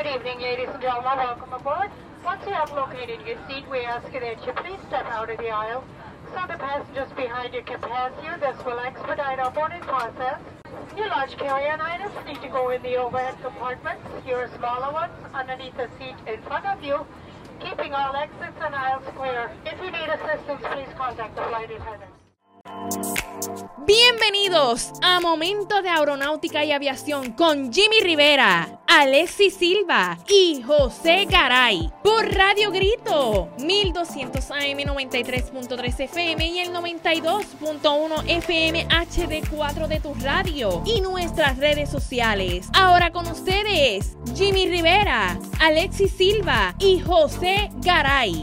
evening, ladies and gentlemen. Welcome aboard. Once you have located your seat, we ask you that you please step out of the aisle so the passengers behind you can pass you. This will expedite our boarding process. Your large carry-on items need to go in the overhead compartments. Your smaller ones underneath the seat in front of you, keeping all exits and aisles clear. If you need assistance, please contact the flight attendant. Bienvenidos a Momento de Aeronáutica y Aviación con Jimmy Rivera, Alexis Silva y José Garay por Radio Grito 1200 AM 93.3 FM y el 92.1 FM HD4 de tu radio y nuestras redes sociales. Ahora con ustedes, Jimmy Rivera, Alexis Silva y José Garay.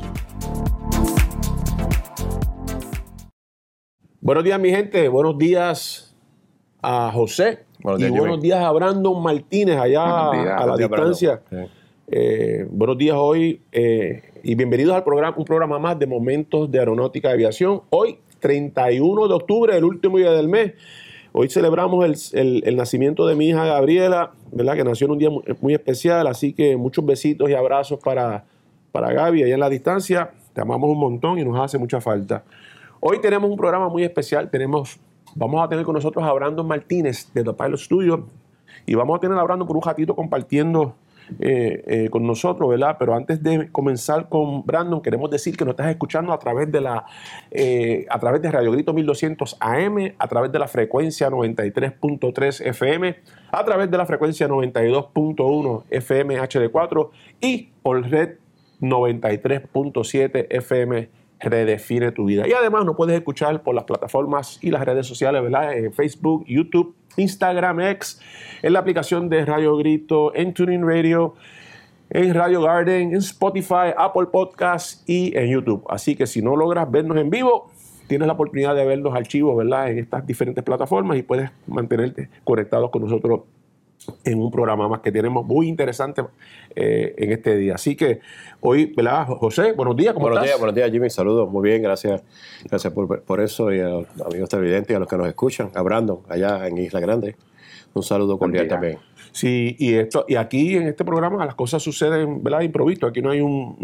Buenos días, mi gente. Buenos días a José. Buenos días a Brandon Martínez, allá a la distancia. Buenos días hoy y bienvenidos al programa, un programa más de Momentos de Aeronáutica y Aviación. Hoy, 31 de octubre, el último día del mes. Hoy celebramos el nacimiento de mi hija Gabriela, ¿verdad? Que nació en un día muy especial. Así que muchos besitos y abrazos para Gaby allá en la distancia. Te amamos un montón y nos hace mucha falta. Hoy tenemos un programa muy especial. Vamos a tener con nosotros a Brandon Martínez de The Pilot Studio y vamos a tener a Brandon por un ratito compartiendo con nosotros, ¿verdad? Pero antes de comenzar con Brandon, queremos decir que nos estás escuchando a través de Radio Grito 1200 AM, a través de la frecuencia 93.3 FM, a través de la frecuencia 92.1 FM HD4 y por red 93.7 FM Redefine tu vida. Y además nos puedes escuchar por las plataformas y las redes sociales, ¿verdad? En Facebook, YouTube, Instagram, X, en la aplicación de Radio Grito, en TuneIn Radio, en Radio Garden, en Spotify, Apple Podcasts y en YouTube. Así que si no logras vernos en vivo, tienes la oportunidad de ver los archivos, ¿verdad? En estas diferentes plataformas y puedes mantenerte conectados con nosotros en un programa más que tenemos muy interesante en este día. Así que hoy, ¿verdad, José? Buenos días, ¿cómo estás? Buenos días, Jimmy. Saludos, muy bien, gracias por eso y a los amigos televidentes y a los que nos escuchan. A Brandon, allá en Isla Grande. Un saludo cordial también. Sí, y aquí en este programa las cosas suceden, ¿verdad? Improvisto. Aquí no hay un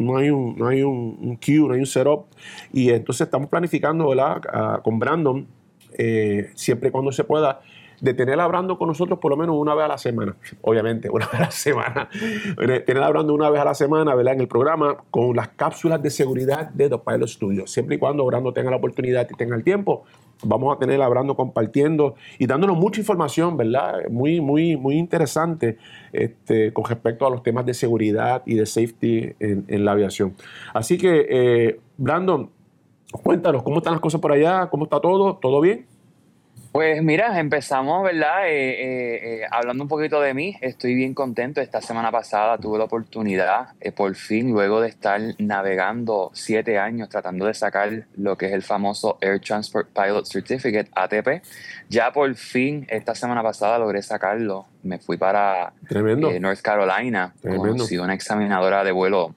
cue, no hay un setup. Y entonces estamos planificando, ¿verdad? Con Brandon, siempre y cuando se pueda, de tener a Brandon con nosotros por lo menos una vez a la semana, obviamente, una vez a la semana. Tener a Brandon una vez a la semana, ¿verdad? En el programa con las cápsulas de seguridad de The Pilot Studio. Siempre y cuando Brandon tenga la oportunidad y tenga el tiempo, vamos a tener a Brandon compartiendo y dándonos mucha información, ¿verdad? Muy, muy, muy interesante con respecto a los temas de seguridad y de safety en la aviación. Así que, Brandon, cuéntanos, ¿cómo están las cosas por allá? ¿Cómo está todo? ¿Todo bien? Pues mira, empezamos, ¿verdad? Hablando un poquito de mí, estoy bien contento. Esta semana pasada tuve la oportunidad, por fin, luego de estar navegando 7 años tratando de sacar lo que es el famoso Air Transport Pilot Certificate, ATP, ya por fin, esta semana pasada logré sacarlo. Me fui para North Carolina, conocí una examinadora de vuelo,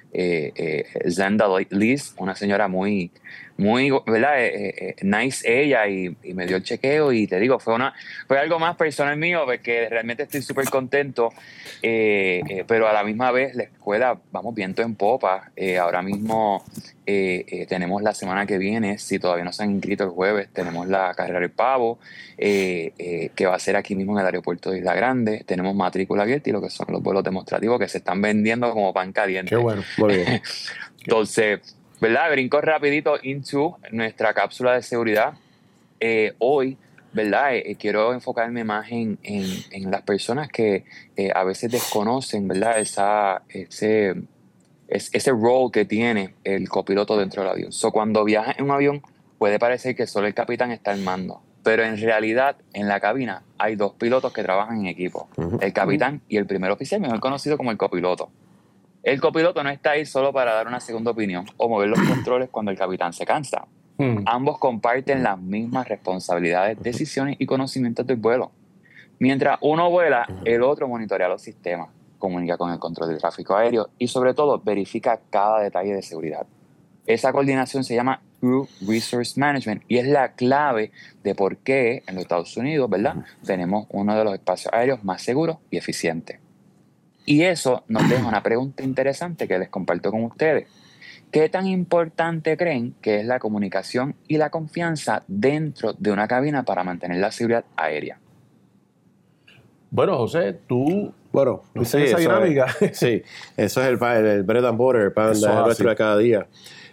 Zenda Liz, una señora muy, ¿verdad? Nice ella y me dio el chequeo y te digo, fue algo más personal mío porque realmente estoy súper contento, pero a la misma vez la escuela, vamos viento en popa. Ahora mismo tenemos la semana que viene, si todavía no se han inscrito el jueves, tenemos la carrera del pavo, que va a ser aquí mismo en el aeropuerto de Isla Grande. Tenemos matrícula abierta y lo que son los vuelos demostrativos que se están vendiendo como pan caliente. Qué bueno, muy bien. Entonces, ¿verdad? Brinco rapidito into nuestra cápsula de seguridad. Hoy, ¿verdad? Quiero enfocarme más en las personas que a veces desconocen, ¿verdad? Ese role que tiene el copiloto dentro del avión. Cuando viajas en un avión, puede parecer que solo el capitán está al mando, pero en realidad en la cabina hay 2 pilotos que trabajan en equipo, el capitán y el primer oficial, mejor conocido como el copiloto. El copiloto no está ahí solo para dar una segunda opinión o mover los controles cuando el capitán se cansa. Ambos comparten las mismas responsabilidades, decisiones y conocimientos del vuelo. Mientras uno vuela, el otro monitorea los sistemas, comunica con el control del tráfico aéreo y sobre todo verifica cada detalle de seguridad. Esa coordinación se llama Crew Resource Management y es la clave de por qué en los Estados Unidos, ¿verdad? Tenemos uno de los espacios aéreos más seguros y eficientes. Y eso nos deja una pregunta interesante que les comparto con ustedes. ¿Qué tan importante creen que es la comunicación y la confianza dentro de una cabina para mantener la seguridad aérea? Bueno, José, tú sí, esa dinámica. Sí, eso es el bread and butter, el pan nuestro de cada día.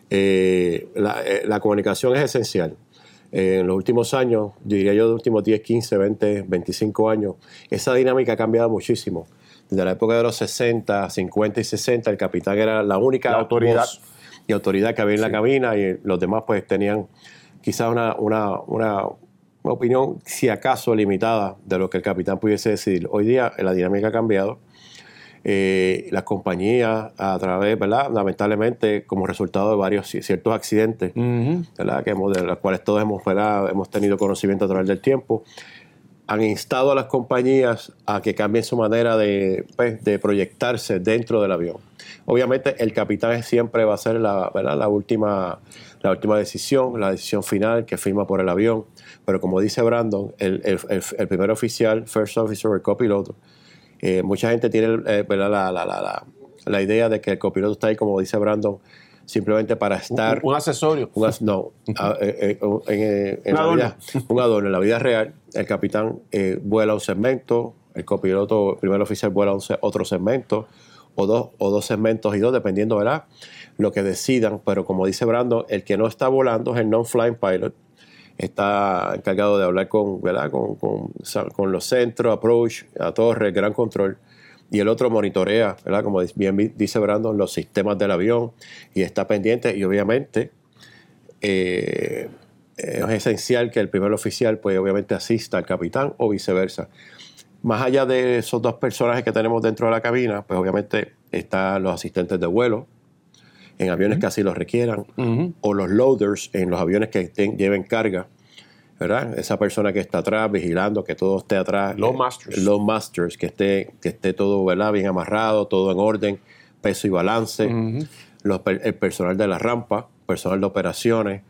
La comunicación es esencial. En los últimos años, diría yo, los últimos 10, 15, 20, 25 años, esa dinámica ha cambiado muchísimo. Desde la época de los 60, 50 y 60, el capitán era la única autoridad y autoridad que había en la cabina, y los demás pues tenían quizás una opinión, si acaso, limitada de lo que el capitán pudiese decidir. Hoy día la dinámica ha cambiado. Las compañías, a través, ¿verdad?, lamentablemente, como resultado de varios ciertos accidentes, ¿verdad?, de los cuales todos hemos tenido conocimiento a través del tiempo, han instado a las compañías a que cambien su manera de proyectarse dentro del avión. Obviamente el capitán siempre va a ser la última decisión, la decisión final que firma por el avión, pero como dice Brandon, el primer oficial, first officer, el copiloto, mucha gente tiene la idea de que el copiloto está ahí, como dice Brandon, simplemente para estar... Un accesorio. Un adorno. En la vida real, el capitán vuela un segmento, el copiloto, el primer oficial, vuela otro segmento, o dos segmentos y dos, dependiendo, ¿verdad?, lo que decidan. Pero como dice Brandon, el que no está volando es el non-flying pilot. Está encargado de hablar con los centros, approach, a torre, gran control. Y el otro monitorea, ¿verdad?, como bien dice Brandon, los sistemas del avión, y está pendiente. Y obviamente es esencial que el primer oficial, pues obviamente, asista al capitán o viceversa. Más allá de esos dos personajes que tenemos dentro de la cabina, pues obviamente están los asistentes de vuelo, en aviones que así los requieran, o los loaders en los aviones que lleven carga, ¿verdad? Esa persona que está atrás vigilando que todo esté atrás. Load masters, que esté todo, ¿verdad?, bien amarrado, todo en orden, peso y balance. El personal de la rampa, personal de operaciones,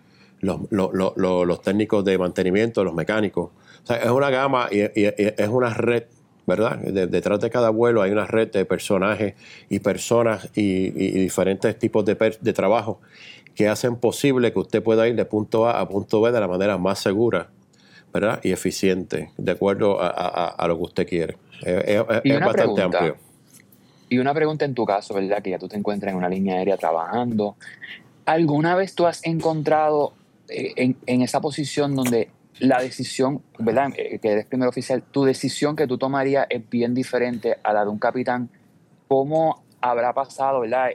los técnicos de mantenimiento, los mecánicos. O sea, es una gama y es una red, ¿verdad? Detrás de cada vuelo hay una red de personajes y personas y diferentes tipos de trabajo que hacen posible que usted pueda ir de punto A a punto B de la manera más segura, ¿verdad?, y eficiente, de acuerdo a lo que usted quiere. Es bastante amplio. Y una pregunta en tu caso, ¿verdad?, que ya tú te encuentras en una línea aérea trabajando. ¿Alguna vez tú has encontrado en esa posición donde la decisión, ¿verdad?, que eres primer oficial, tu decisión que tú tomarías es bien diferente a la de un capitán? ¿Cómo habrá pasado, ¿verdad?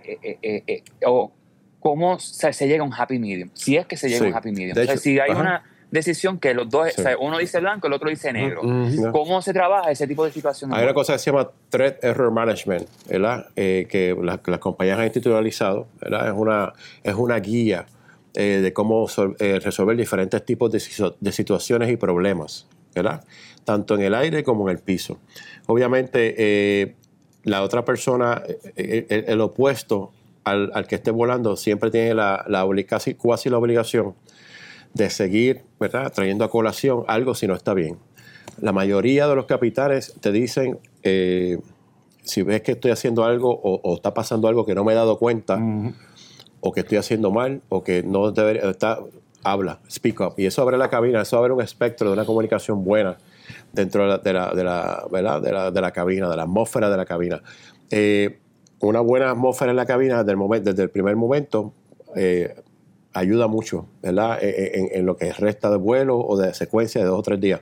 O cómo se llega a un happy medium, si es que se llega a un happy medium. O sea, si hay una decisión que los dos, o sea, uno dice blanco, el otro dice negro. ¿Cómo se trabaja ese tipo de situaciones? Hay una cosa que se llama Threat Error Management, ¿verdad?, que las compañías han institucionalizado, ¿verdad? Es una guía de cómo resolver diferentes tipos de situaciones y problemas, ¿verdad?, tanto en el aire como en el piso. Obviamente, la otra persona, el opuesto al que esté volando, siempre tiene casi la obligación de seguir, ¿verdad?, trayendo a colación algo si no está bien. La mayoría de los capitanes te dicen, si ves que estoy haciendo algo o está pasando algo que no me he dado cuenta, o que estoy haciendo mal, o que no debería estar, habla, speak up. Y eso abre la cabina, eso abre un espectro de una comunicación buena dentro de la cabina, de la atmósfera de la cabina. Una buena atmósfera en la cabina desde el primer momento ayuda mucho, ¿verdad?, en lo que resta de vuelo o de secuencia de 2 o 3 días.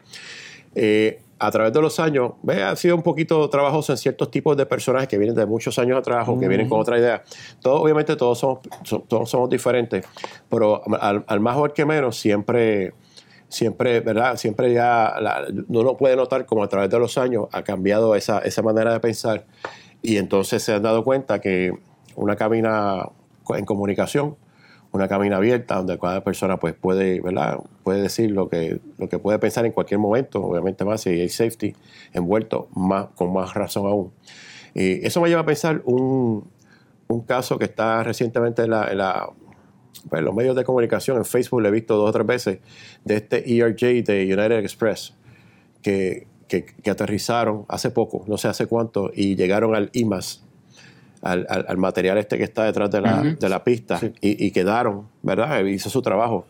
A través de los años, ha sido un poquito trabajoso en ciertos tipos de personajes que vienen de muchos años atrás o que vienen con otra idea. Obviamente todos somos diferentes, pero al más o al que menos siempre, ¿verdad?, siempre uno puede notar como a través de los años ha cambiado esa manera de pensar, y entonces se han dado cuenta que una cabina en comunicación, una cabina abierta donde cada persona pues puede decir lo que puede pensar en cualquier momento, obviamente más si hay safety envuelto, con más razón aún. Y eso me lleva a pensar un caso que está recientemente en los medios de comunicación, en Facebook lo he visto 2 o 3 veces, de este ERJ de United Express, que que aterrizaron hace poco, no sé hace cuánto, y llegaron al IMAS, al material que está detrás de la pista, sí. y quedaron, ¿verdad? Hizo su trabajo.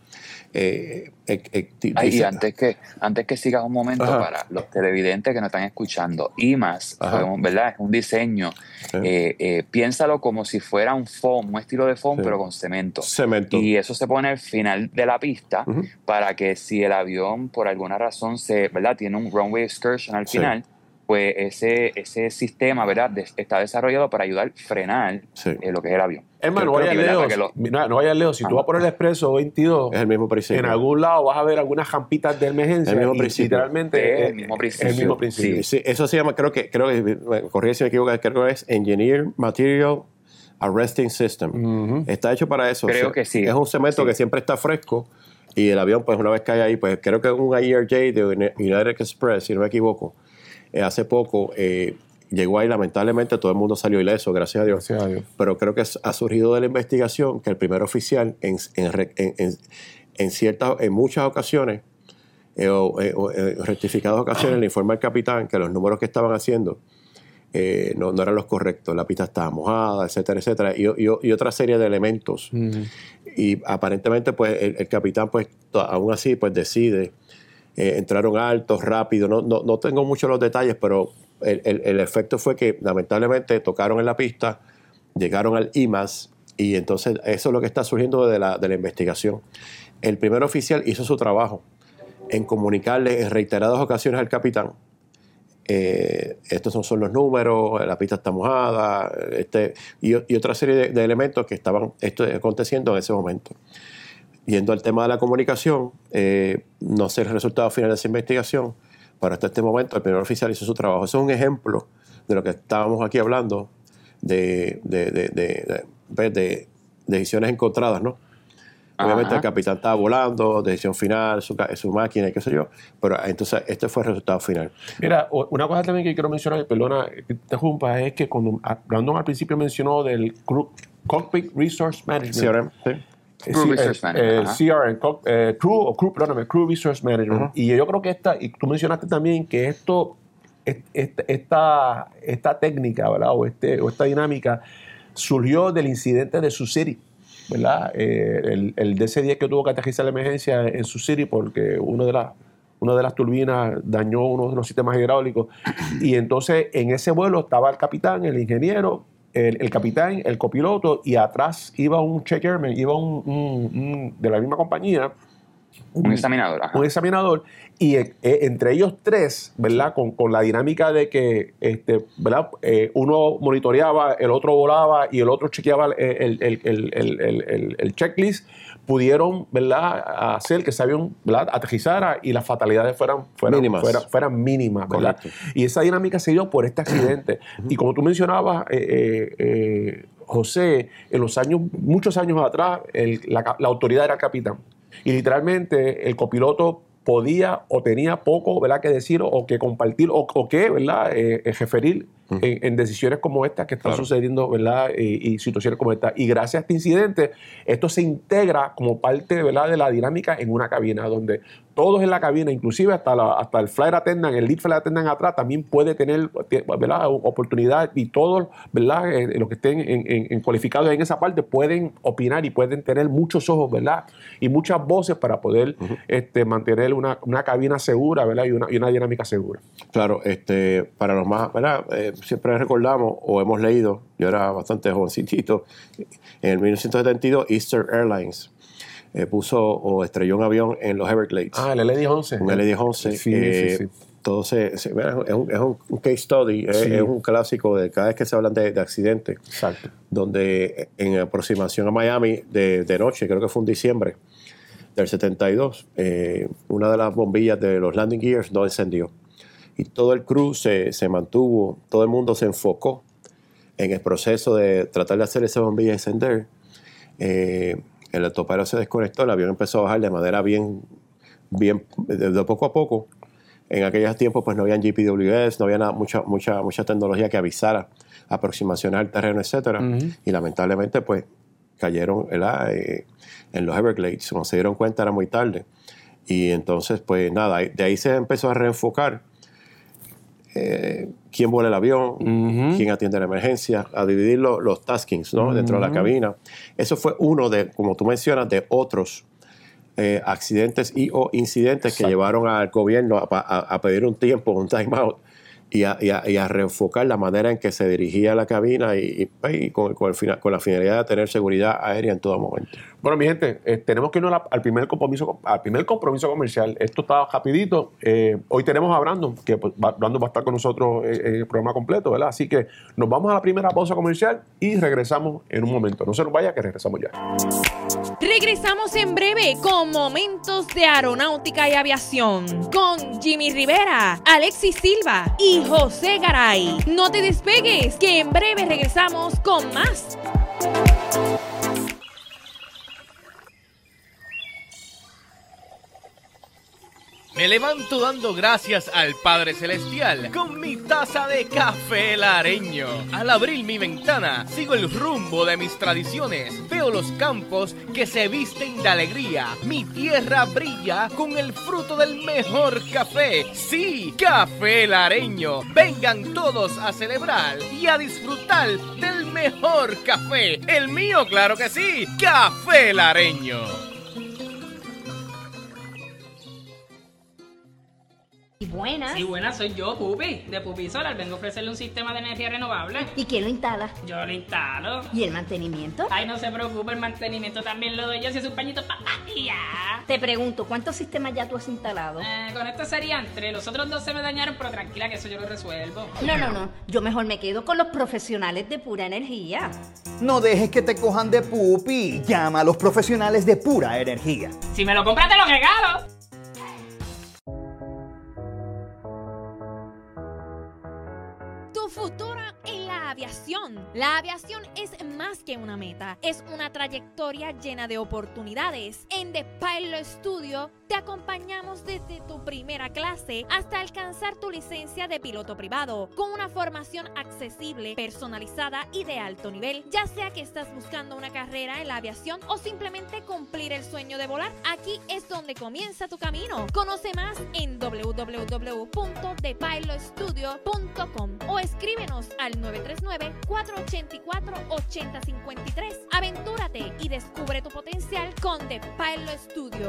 Y antes que sigas un momento, ajá, para los televidentes que nos están escuchando, IMAS, ¿verdad? Es un diseño, piénsalo como si fuera un foam, un estilo de foam, sí, pero con cemento. Y eso se pone al final de la pista, para que si el avión por alguna razón ¿verdad? Tiene un runway excursion al final, sí, pues ese sistema, ¿verdad? Está desarrollado para ayudar a frenar, sí, lo que es el avión. Hermano, no vayas lejos. Si tú vas por el Expreso 22, es el mismo principio. En algún lado vas a ver algunas jampitas de emergencia. El mismo principio. Literalmente es el mismo principio. Sí, sí, eso se llama, creo que corrígeme si me equivoco, creo que es Engineer Material Arresting System. Está hecho para eso. Creo que sí. Es un cemento, sí, que siempre está fresco, y el avión, pues una vez cae ahí, pues creo que es un IRJ de United Express, si no me equivoco. Hace poco llegó ahí, lamentablemente todo el mundo salió ileso, gracias a Dios. Pero creo que ha surgido de la investigación que el primer oficial en muchas ocasiones, rectificadas ocasiones, le informa al capitán que los números que estaban haciendo no eran los correctos. La pista estaba mojada, etcétera, etcétera, y otra serie de elementos. Y aparentemente pues el capitán, pues aún así, pues decide. Entraron altos, rápido, no tengo muchos los detalles, pero el efecto fue que lamentablemente tocaron en la pista, llegaron al IMAS, y entonces eso es lo que está surgiendo de la investigación. El primer oficial hizo su trabajo en comunicarle en reiteradas ocasiones al capitán, estos son los números, la pista está mojada, y otra serie de elementos que estaban aconteciendo en ese momento. Yendo al tema de la comunicación, no sé el resultado final de esa investigación, pero hasta este momento el primer oficial hizo su trabajo. Eso es un ejemplo de lo que estábamos aquí hablando, de decisiones encontradas, ¿no? Obviamente el capitán estaba volando, decisión final, su máquina, qué sé yo, pero entonces este fue el resultado final. Mira, una cosa también que quiero mencionar, perdona que te interrumpa, es que cuando Brandon al principio mencionó del Cockpit Resource Management. Sí. Crew Resource Management. Y yo creo que y tú mencionaste también que esta técnica, ¿verdad? O esta dinámica surgió del incidente de Sioux City, ¿verdad? El DC-10 que tuvo que aterrizar la emergencia en Sioux City porque una de las turbinas dañó uno de los sistemas hidráulicos. Y entonces en ese vuelo estaba el capitán, el ingeniero, el capitán, el copiloto, y atrás iba un check airman, iba un de la misma compañía. Un examinador. Ajá. Un examinador. Y entre ellos tres, ¿verdad? Con la dinámica de que ¿verdad? Uno monitoreaba, el otro volaba y el otro chequeaba el checklist, pudieron, ¿verdad? Hacer que ese avión, ¿verdad? Aterrizara y las fatalidades fueran mínimas, ¿verdad? Correcto. Y esa dinámica se dio por este accidente. Y como tú mencionabas, José, en los muchos años atrás, la autoridad era el capitán. Y literalmente el copiloto podía o tenía poco, ¿verdad?, que decir o que compartir o que, ¿verdad?, referir en decisiones como estas que están sucediendo, ¿verdad?, y situaciones como estas. Y gracias a este incidente, esto se integra como parte, ¿verdad?, de la dinámica en una cabina donde todos en la cabina, inclusive hasta el flight attendant, el lead flight attendant atrás, también puede tener, ¿verdad?, oportunidad, y todos, ¿verdad?, los que estén cualificados en esa parte pueden opinar y pueden tener muchos ojos, ¿verdad?, y muchas voces para poder mantener una cabina segura, ¿verdad?, y una dinámica segura. Claro, para los más, ¿verdad?, siempre recordamos o hemos leído, yo era bastante jovencito, en el 1972 Eastern Airlines puso o estrelló un avión en los Everglades. El LD-11. Un LD-11. Sí. Todo es un case study, es un clásico de cada vez que se hablan de accidentes. Exacto. Donde en aproximación a Miami de noche, creo que fue en diciembre del 72, una de las bombillas de los landing gears no encendió. Y todo el crew se mantuvo, todo el mundo se enfocó en el proceso de tratar de hacer esa bombilla encender. El autopilot se desconectó, el avión empezó a bajar de manera bien de poco a poco. En aquellos tiempos pues no había GPWS, no había mucha tecnología que avisara aproximaciones al terreno, etcétera. Y lamentablemente pues cayeron en los Everglades. Cuando se dieron cuenta era muy tarde. Y entonces pues nada, de ahí se empezó a reenfocar quién vuela el avión, quién atiende la emergencia, a dividir los taskings, ¿no? Dentro de la cabina. Eso fue uno de, como tú mencionas, de otros accidentes o incidentes que llevaron al gobierno a pedir un tiempo, un time out, y a reenfocar la manera en que se dirigía la cabina y con la finalidad de tener seguridad aérea en todo momento. Bueno, mi gente, tenemos que irnos al primer compromiso comercial. Esto está rapidito. Hoy tenemos a Brandon, que Brandon va a estar con nosotros en el programa completo, ¿verdad? Así que nos vamos a la primera pausa comercial y regresamos en un momento. No se nos vaya, que regresamos ya. Regresamos en breve con Momentos de Aeronáutica y Aviación con Jimmy Rivera, Alexis Silva y José Garay. No te despegues, que en breve regresamos con más. Me levanto dando gracias al Padre Celestial con mi taza de café lareño. Al abrir mi ventana, sigo el rumbo de mis tradiciones. Veo los campos que se visten de alegría. Mi tierra brilla con el fruto del mejor café. Sí, café lareño. Vengan todos a celebrar y a disfrutar del mejor café. El mío, claro que sí, café lareño. Buenas. Sí, buenas, soy yo, Pupi, de Pupi Solar. Vengo a ofrecerle un sistema de energía renovable. ¿Y quién lo instala? Yo lo instalo. ¿Y el mantenimiento? Ay, no se preocupe, el mantenimiento también lo doy yo, si es un pañito ya. Te pregunto, ¿cuántos sistemas ya tú has instalado? Con esto serían 3. Los otros 2 se me dañaron, pero tranquila que eso yo lo resuelvo. No. Yo mejor me quedo con los profesionales de Pura Energía. No dejes que te cojan de pupi. Llama a los profesionales de Pura Energía. Si me lo compras, te lo regalo. Tu futuro en la aviación. La aviación es más que una meta, es una trayectoria llena de oportunidades. En The Pilot Studio te acompañamos desde tu primera clase hasta alcanzar tu licencia de piloto privado, con una formación accesible, personalizada y de alto nivel. Ya sea que estás buscando una carrera en la aviación o simplemente cumplir el sueño de volar, aquí es donde comienza tu camino. Conoce más en www.thepilotstudio.com o escríbenos al 939-484-8053. Aventúrate y descubre tu potencial con The Pilot Studio.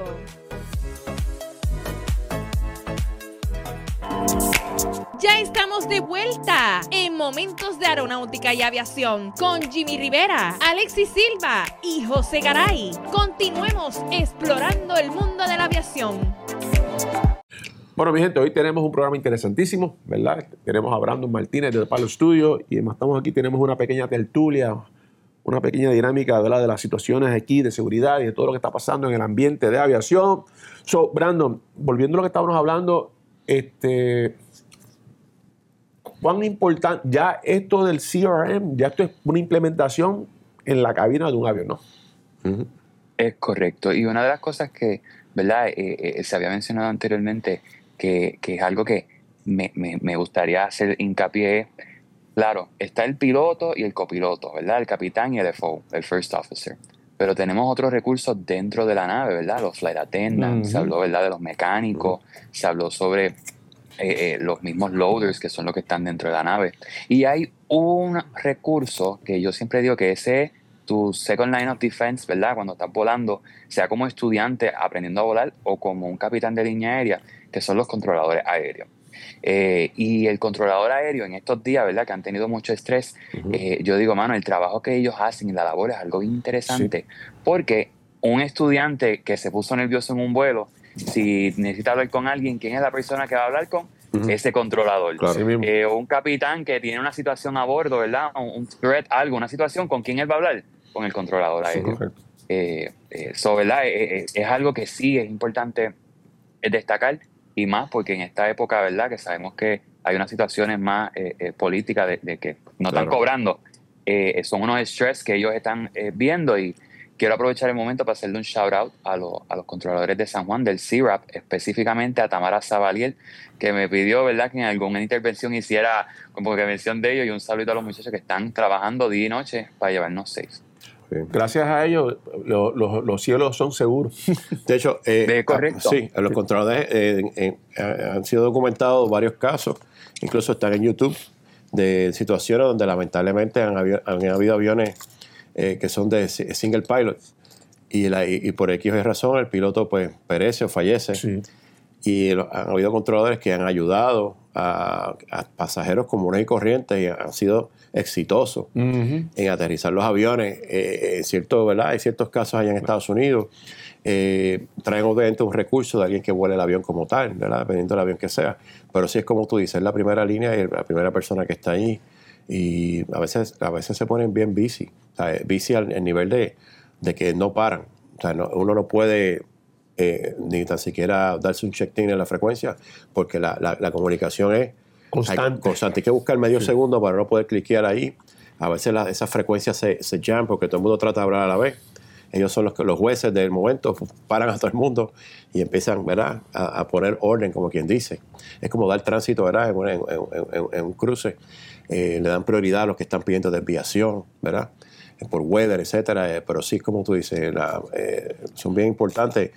Ya estamos de vuelta en Momentos de Aeronáutica y Aviación con Jimmy Rivera, Alexis Silva y José Garay. Continuemos explorando el mundo de la aviación. Bueno, mi gente, hoy tenemos un programa interesantísimo, ¿verdad? Tenemos a Brandon Martínez de The Pilot Studio y además estamos aquí, tenemos una pequeña tertulia, una pequeña dinámica, ¿verdad?, de las situaciones aquí de seguridad y de todo lo que está pasando en el ambiente de aviación. So, Brandon, volviendo a lo que estábamos hablando, ¿cuán importante ya esto del CRM, ya esto es una implementación en la cabina de un avión, ¿no? Uh-huh. Es correcto. Y una de las cosas que, ¿verdad?, se había mencionado anteriormente, que es algo que me gustaría hacer hincapié. Claro, está el piloto y el copiloto, ¿verdad? El capitán y el FO, el First Officer. Pero tenemos otros recursos dentro de la nave, ¿verdad? Los flight attendants, se habló, ¿verdad?, de los mecánicos, se habló sobre los mismos loaders, que son los que están dentro de la nave. Y hay un recurso que yo siempre digo que ese es tu second line of defense, ¿verdad? Cuando estás volando, sea como estudiante aprendiendo a volar o como un capitán de línea aérea, que son los controladores aéreos. Y el controlador aéreo en estos días, ¿verdad?, que han tenido mucho estrés, yo digo, mano, el trabajo que ellos hacen y la labor es algo interesante, porque un estudiante que se puso nervioso en un vuelo, si necesita hablar con alguien, ¿quién es la persona que va a hablar con? Ese controlador. Claro. Un capitán que tiene una situación a bordo, ¿verdad?, un threat, algo, una situación, ¿con quién él va a hablar? Con el controlador aéreo. ¿Verdad? Es algo que sí es importante destacar, y más porque en esta época, ¿verdad?, que sabemos que hay unas situaciones más políticas de que no están cobrando, son unos stress que ellos están viendo, y quiero aprovechar el momento para hacerle un shout out a los controladores de San Juan, del CRAP, específicamente a Tamara Zavaliel, que me pidió, ¿verdad?, que en alguna intervención hiciera como que mención de ellos, y un saludo a los muchachos que están trabajando día y noche para llevarnos 6. Gracias a ellos, los cielos son seguros. De hecho, correcto. Sí, los controladores han sido documentados varios casos incluso están en YouTube, de situaciones donde lamentablemente han habido aviones que son de single pilot y por X razón el piloto pues perece o fallece. Sí. Y han habido controladores que han ayudado a pasajeros comunes y corrientes y han sido exitosos en aterrizar los aviones. ¿Verdad? Hay ciertos casos allá en Estados Unidos. Traen obviamente un recurso de alguien que vuele el avión como tal, ¿verdad? Dependiendo del avión que sea. Pero sí es como tú dices, es la primera línea y la primera persona que está ahí. Y a veces se ponen bien busy. O sea, busy al nivel de que no paran. O sea, uno no puede ni tan siquiera darse un check-in en la frecuencia porque la comunicación es constante. Hay que buscar medio segundo para no poder cliquear ahí. A veces esas frecuencias se jam porque todo el mundo trata de hablar a la vez. Ellos son los jueces del momento, paran a todo el mundo y empiezan, ¿verdad?, a poner orden, como quien dice. Es como dar tránsito, ¿verdad?, en un cruce. Le dan prioridad a los que están pidiendo desviación, ¿verdad?, por weather, etcétera. Pero sí, como tú dices, son bien importantes,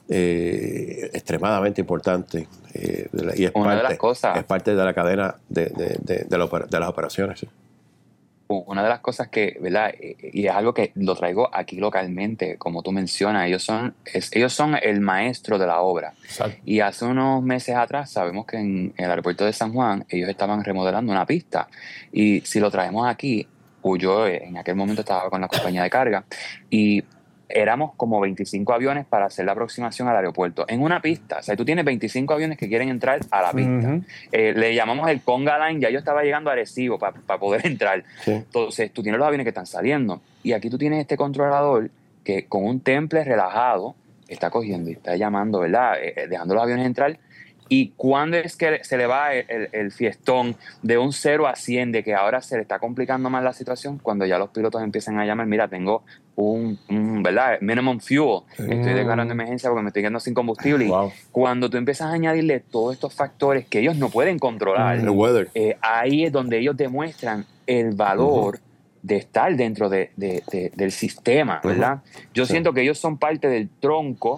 extremadamente importantes. Y es parte de la cadena de las operaciones. ¿Sí? Una de las cosas que, ¿verdad? Y es algo que lo traigo aquí localmente, como tú mencionas, ellos son el maestro de la obra. Exacto. Y hace unos meses atrás sabemos que en el aeropuerto de San Juan ellos estaban remodelando una pista. Y si lo traemos aquí, yo en aquel momento estaba con la compañía de carga y éramos como 25 aviones para hacer la aproximación al aeropuerto en una pista. O sea, tú tienes 25 aviones que quieren entrar a la pista. Le llamamos el Conga Line. Ya yo estaba llegando a Arecibo para poder entrar. Sí. Entonces, tú tienes los aviones que están saliendo. Y aquí tú tienes este controlador que con un temple relajado está cogiendo y está llamando, ¿verdad? Dejando los aviones entrar. Y cuando es que se le va el fiestón de un 0 a 100, de que ahora se le está complicando más la situación, cuando ya los pilotos empiezan a llamar, mira, tengo un ¿verdad?, minimum fuel, estoy declarando emergencia porque me estoy quedando sin combustible. Wow. Y cuando tú empiezas a añadirle todos estos factores que ellos no pueden controlar, ahí es donde ellos demuestran el valor de estar dentro del sistema, ¿verdad? Yo siento que ellos son parte del tronco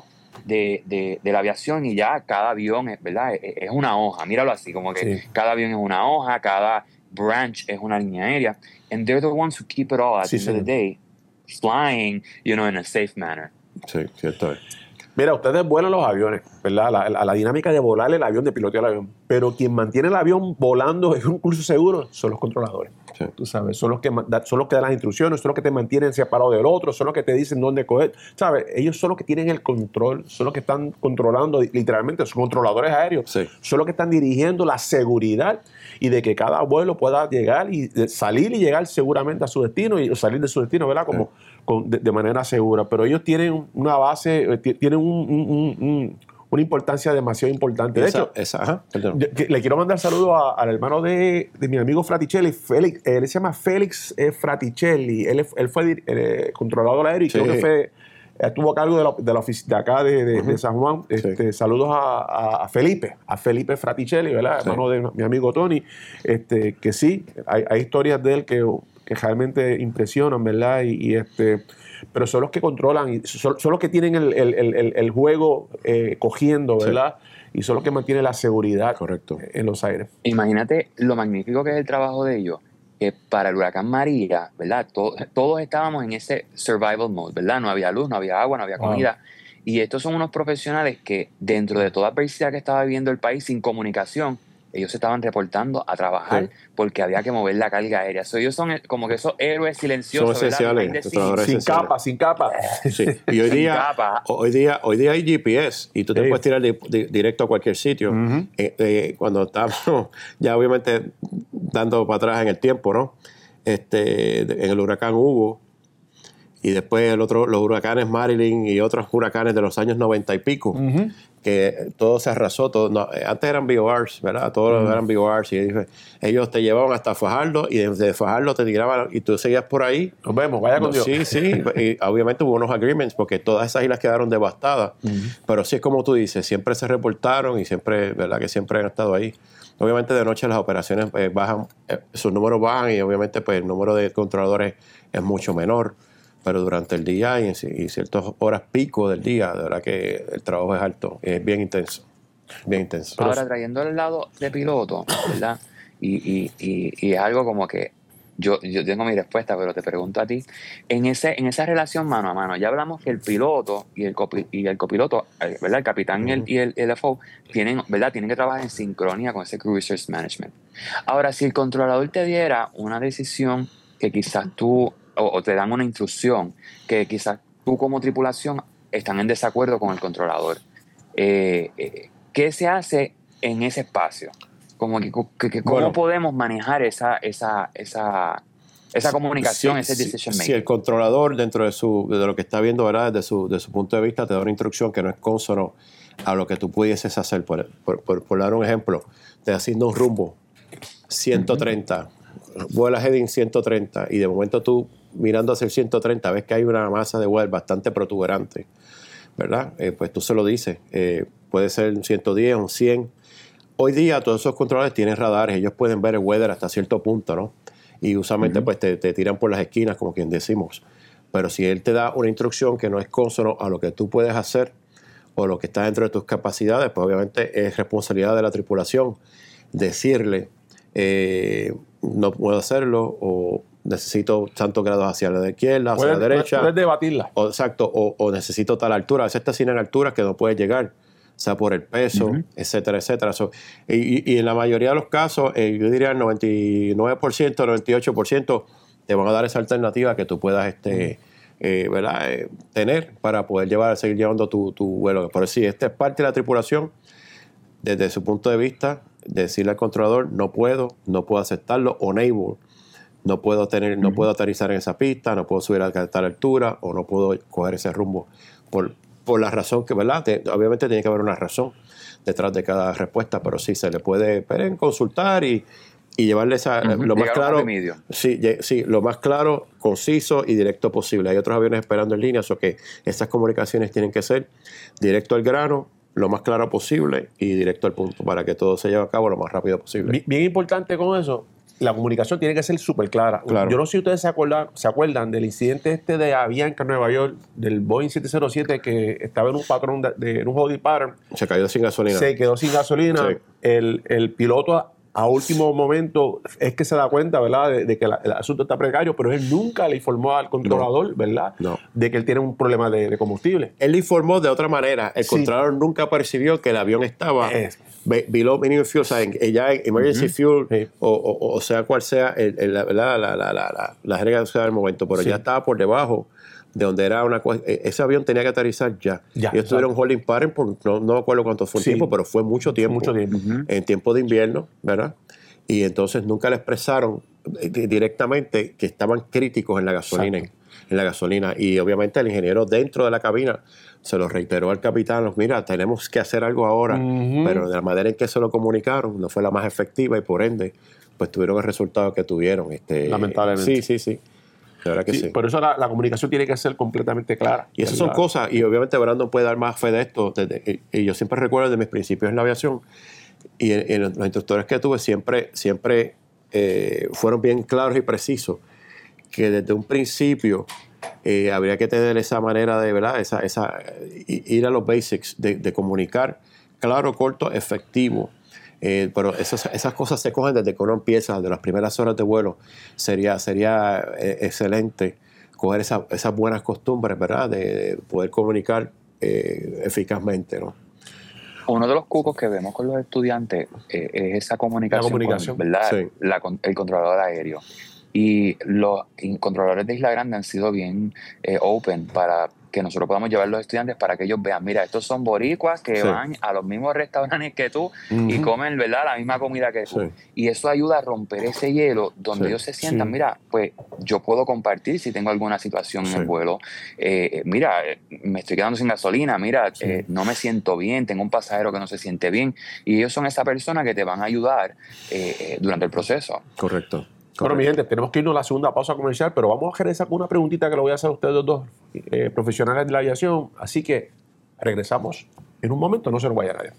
de la aviación y ya cada avión, ¿verdad?, es una hoja. Míralo así, como que cada avión es una hoja, cada branch es una línea aérea. And they're the ones who keep it all at the end of the day flying, in a safe manner. Sí, cierto es. Mira, ustedes vuelan los aviones, ¿verdad? La dinámica de volar el avión, de pilotear el avión. Pero quien mantiene el avión volando en un curso seguro son los controladores. Sí. Tú sabes, son los que dan las instrucciones, son los que te mantienen separado del otro, son los que te dicen dónde coger. ¿Sabes? Ellos son los que tienen el control, son los que están controlando, literalmente, son controladores aéreos. Sí. Son los que están dirigiendo la seguridad y de que cada vuelo pueda llegar y salir y llegar seguramente a su destino y salir de su destino, ¿verdad? Como de manera segura. Pero ellos tienen una base, tienen una importancia demasiado importante. De hecho, le quiero mandar saludos al hermano de mi amigo Fraticelli, Félix. Él se llama Félix Fraticelli. Él fue controlador aéreo y creo que estuvo a cargo de la oficina de acá de San Juan. Saludos a Felipe Fraticelli, ¿verdad? Hermano de mi amigo Tony. Que sí, hay historias de él que realmente impresionan, ¿verdad? Pero son los que controlan y son los que tienen el juego cogiendo, ¿verdad? Sí. Y son los que mantienen la seguridad en los aires. Imagínate lo magnífico que es el trabajo de ellos, que para el huracán María, ¿verdad? Todos estábamos en ese survival mode, ¿verdad? No había luz, no había agua, no había comida. Y estos son unos profesionales que dentro de toda adversidad que estaba viviendo el país sin comunicación, ellos se estaban reportando a trabajar porque había que mover la carga aérea. Ellos son como que esos héroes silenciosos. Son esenciales. Sin capa. Sí. Y hoy día hay GPS y tú te puedes tirar directo a cualquier sitio. Cuando estamos ya obviamente dando para atrás en el tiempo, ¿no? En el huracán Hugo y después los huracanes Marilyn y otros huracanes de los años 90 y pico, que todo se arrasó. Antes eran VORs, ¿verdad? Todos eran VORs y ellos te llevaban hasta Fajardo y desde Fajardo te tiraban y tú seguías por ahí. Nos vemos, vaya con Dios. Sí. Y obviamente hubo unos agreements porque todas esas islas quedaron devastadas. Pero sí es como tú dices, siempre se reportaron y siempre, ¿verdad?, que siempre han estado ahí. Obviamente de noche las operaciones bajan, sus números bajan y obviamente pues el número de controladores es mucho menor. Pero durante el día y ciertas horas pico del día, de verdad que el trabajo es alto, es bien intenso. Ahora, trayendo al lado de piloto, ¿verdad? Y es algo como que yo tengo mi respuesta, pero te pregunto a ti, en esa relación mano a mano, ya hablamos que el piloto y el copiloto, ¿verdad? El capitán y el FO tienen que trabajar en sincronía con ese Crew Resource Management. Ahora, si el controlador te diera una decisión que quizás tú, o te dan una instrucción que quizás tú como tripulación están en desacuerdo con el controlador, ¿qué se hace en ese espacio? ¿Cómo podemos manejar esa comunicación, ese decision making? Si el controlador, dentro de lo que está viendo, ¿verdad? Desde su punto de vista, te da una instrucción que no es consono a lo que tú pudieses hacer. Por dar un ejemplo, te asigna un rumbo 130, vuela heading 130, y de momento tú, mirando hacia el 130, ves que hay una masa de vuelo bastante protuberante, ¿verdad? Pues tú se lo dices. Puede ser un 110, un 100. Hoy día todos esos controladores tienen radares, ellos pueden ver el weather hasta cierto punto, ¿no? Y usualmente pues te tiran por las esquinas, como quien decimos. Pero si él te da una instrucción que no es consono a lo que tú puedes hacer o lo que está dentro de tus capacidades, pues obviamente es responsabilidad de la tripulación decirle no puedo hacerlo, o necesito tantos grados hacia la izquierda, hacia la derecha. Puedes debatirla. Exacto, o necesito tal altura. A veces está sin alturas que no puede llegar, sea por el peso, etcétera, etcétera. Y en la mayoría de los casos, yo diría el 99%, 98%, te van a dar esa alternativa que tú puedas ¿verdad? Tener para poder seguir llevando tu vuelo. Por eso, si esta es parte de la tripulación, desde su punto de vista, decirle al controlador, no puedo aceptarlo, unable, no puedo aterrizar en esa pista, no puedo subir a tal altura, o no puedo coger ese rumbo por la razón que, ¿verdad? Obviamente tiene que haber una razón detrás de cada respuesta, pero sí se le puede consultar y llevarle lo más claro, lo más claro, conciso y directo posible. Hay otros aviones esperando en línea, o que esas comunicaciones tienen que ser directo al grano, lo más claro posible y directo al punto, para que todo se lleve a cabo lo más rápido posible. Bien importante con eso, la comunicación tiene que ser súper clara. Claro. Yo no sé si ustedes se acuerdan del incidente de Avianca en Nueva York, del Boeing 707, que estaba en un patrón en un holding pattern. Se cayó sin gasolina. Se quedó sin gasolina. Sí. El piloto a último momento es que se da cuenta, ¿verdad?, de que el asunto está precario, pero él nunca le informó al controlador, ¿verdad?, de que él tiene un problema de combustible. Él le informó de otra manera. El controlador nunca percibió que el avión estaba below minimum fuel, o sea, ya en emergency fuel, o sea cual sea la jerga del momento, pero ya estaba por debajo de donde era ese avión tenía que aterrizar ya. Ellos tuvieron holding pattern por no me acuerdo cuánto fue el tiempo, pero fue mucho tiempo. En tiempo de invierno, ¿verdad? Y entonces nunca le expresaron directamente que estaban críticos en la gasolina. Y obviamente el ingeniero dentro de la cabina se lo reiteró al capitán: mira, tenemos que hacer algo ahora, pero de la manera en que se lo comunicaron no fue la más efectiva, y por ende pues tuvieron el resultado que tuvieron. Lamentablemente. Sí. Sí. Por eso la comunicación tiene que ser completamente clara. Y esas son cosas, y obviamente Brandon puede dar más fe de esto. Y yo siempre recuerdo de mis principios en la aviación, y en los instructores que tuve siempre fueron bien claros y precisos, que desde un principio habría que tener esa manera de, ¿verdad?, ir a los basics de comunicar claro, corto, efectivo. Pero esas cosas se cogen desde que uno empieza, de las primeras horas de vuelo. Sería excelente coger esas buenas costumbres, ¿verdad?, de poder comunicar eficazmente, ¿no? Uno de los cucos que vemos con los estudiantes es esa comunicación. ¿Verdad? Sí. El controlador aéreo. Y los controladores de Isla Grande han sido bien open para que nosotros podamos llevar a los estudiantes para que ellos vean, mira, estos son boricuas que van a los mismos restaurantes que tú y comen, ¿verdad?, la misma comida que tú. Y eso ayuda a romper ese hielo donde ellos se sientan, mira, pues yo puedo compartir si tengo alguna situación en el vuelo. Mira, me estoy quedando sin gasolina, mira, no me siento bien, tengo un pasajero que no se siente bien. Y ellos son esa persona que te van a ayudar durante el proceso. Correcto. Bueno, mi gente, tenemos que irnos a la segunda pausa comercial, pero vamos a regresar con una preguntita que le voy a hacer a ustedes dos profesionales de la aviación. Así que regresamos en un momento, no se nos vaya nadie.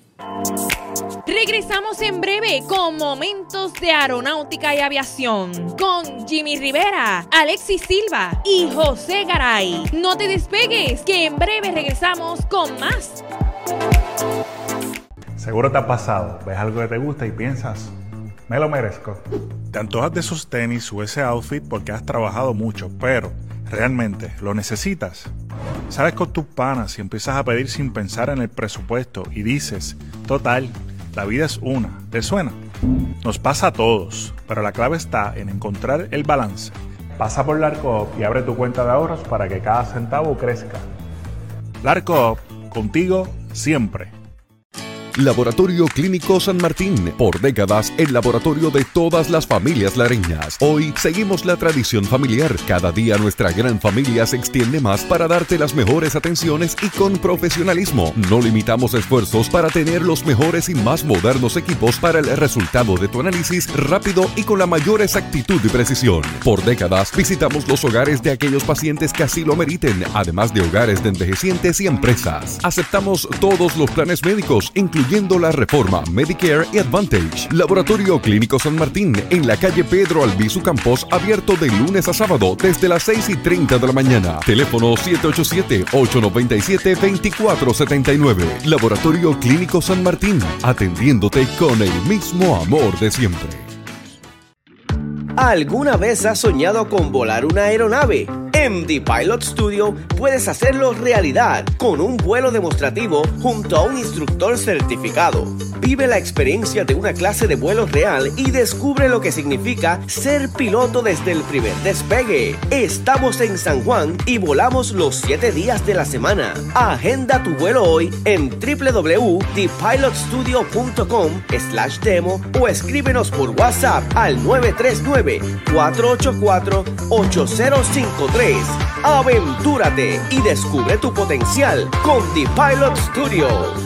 Regresamos en breve con Momentos de Aeronáutica y Aviación con Jimmy Rivera, Alexis Silva y José Garay. No te despegues, que en breve regresamos con más. Seguro te ha pasado, ves algo que te gusta y piensas, Me lo merezco. Te antojas de esos tenis o ese outfit porque has trabajado mucho, pero ¿realmente lo necesitas? Sales con tus panas y empiezas a pedir sin pensar en el presupuesto y dices, total, la vida es una. ¿Te suena? Nos pasa a todos, pero la clave está en encontrar el balance. Pasa por Larcoop y abre tu cuenta de ahorros para que cada centavo crezca. Larcoop, contigo siempre. Laboratorio Clínico San Martín, por décadas el laboratorio de todas las familias lareñas. Hoy seguimos la tradición familiar. Cada día nuestra gran familia se extiende más para darte las mejores atenciones y con profesionalismo. No limitamos esfuerzos para tener los mejores y más modernos equipos para el resultado de tu análisis rápido y con la mayor exactitud y precisión. Por décadas visitamos los hogares de aquellos pacientes que así lo meriten, además de hogares de envejecientes y empresas. Aceptamos todos los planes médicos, incluyendo la reforma Medicare y Advantage. Laboratorio Clínico San Martín, en la calle Pedro Albizu Campos, abierto de lunes a sábado desde las 6:30 de la mañana. Teléfono 787-897-2479. Laboratorio Clínico San Martín, atendiéndote con el mismo amor de siempre. ¿Alguna vez has soñado con volar una aeronave? En The Pilot Studio puedes hacerlo realidad con un vuelo demostrativo junto a un instructor certificado. Vive la experiencia de una clase de vuelo real y descubre lo que significa ser piloto desde el primer despegue. Estamos en San Juan y volamos los 7 días de la semana. Agenda tu vuelo hoy en www.thepilotstudio.com/demo o escríbenos por WhatsApp al 939-484-8053. Aventúrate y descubre tu potencial con The Pilot Studio.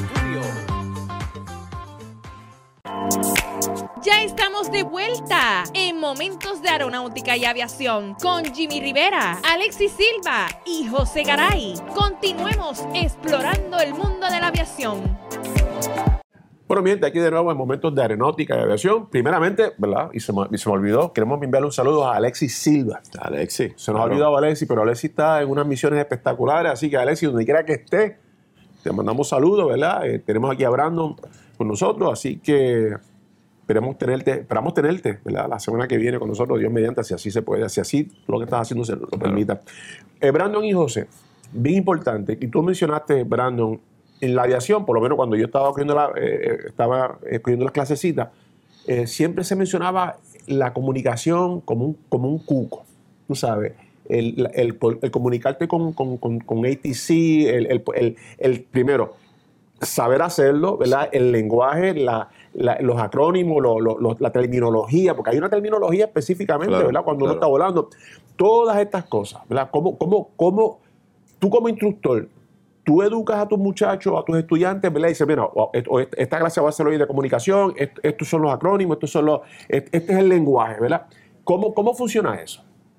Ya estamos de vuelta en Momentos de Aeronáutica y Aviación con Jimmy Rivera, Alexis Silva y José Garay. Continuemos explorando el mundo de la aviación. Bueno, bien, aquí de nuevo en Momentos de Aeronáutica y Aviación. Primeramente, ¿verdad? Y se me olvidó, queremos enviarle un saludo a Alexis Silva. Alexis. Se nos ha olvidado Alexis, pero Alexis está en unas misiones espectaculares, así que Alexis, donde quiera que esté, te mandamos saludos, ¿verdad? Tenemos aquí a Brandon con nosotros, así que esperamos tenerte, ¿verdad? La semana que viene con nosotros, Dios mediante, si así se puede, si así lo que estás haciendo se lo permita. Brandon y José, bien importante, y tú mencionaste, Brandon, en la aviación, por lo menos cuando yo estaba escogiendo las clasecitas, siempre se mencionaba la comunicación como un cuco, tú sabes, el comunicarte con ATC, el primero, saber hacerlo, ¿verdad? El lenguaje, los acrónimos, la terminología, porque hay una terminología específicamente, claro, ¿verdad? Cuando uno está volando, todas estas cosas, ¿verdad? ¿Cómo tú como instructor, tú educas a tus muchachos, a tus estudiantes, ¿verdad? Y dices, mira, esta clase va a ser hoy de comunicación, estos son los acrónimos, este es el lenguaje, ¿verdad? ¿Cómo funciona eso?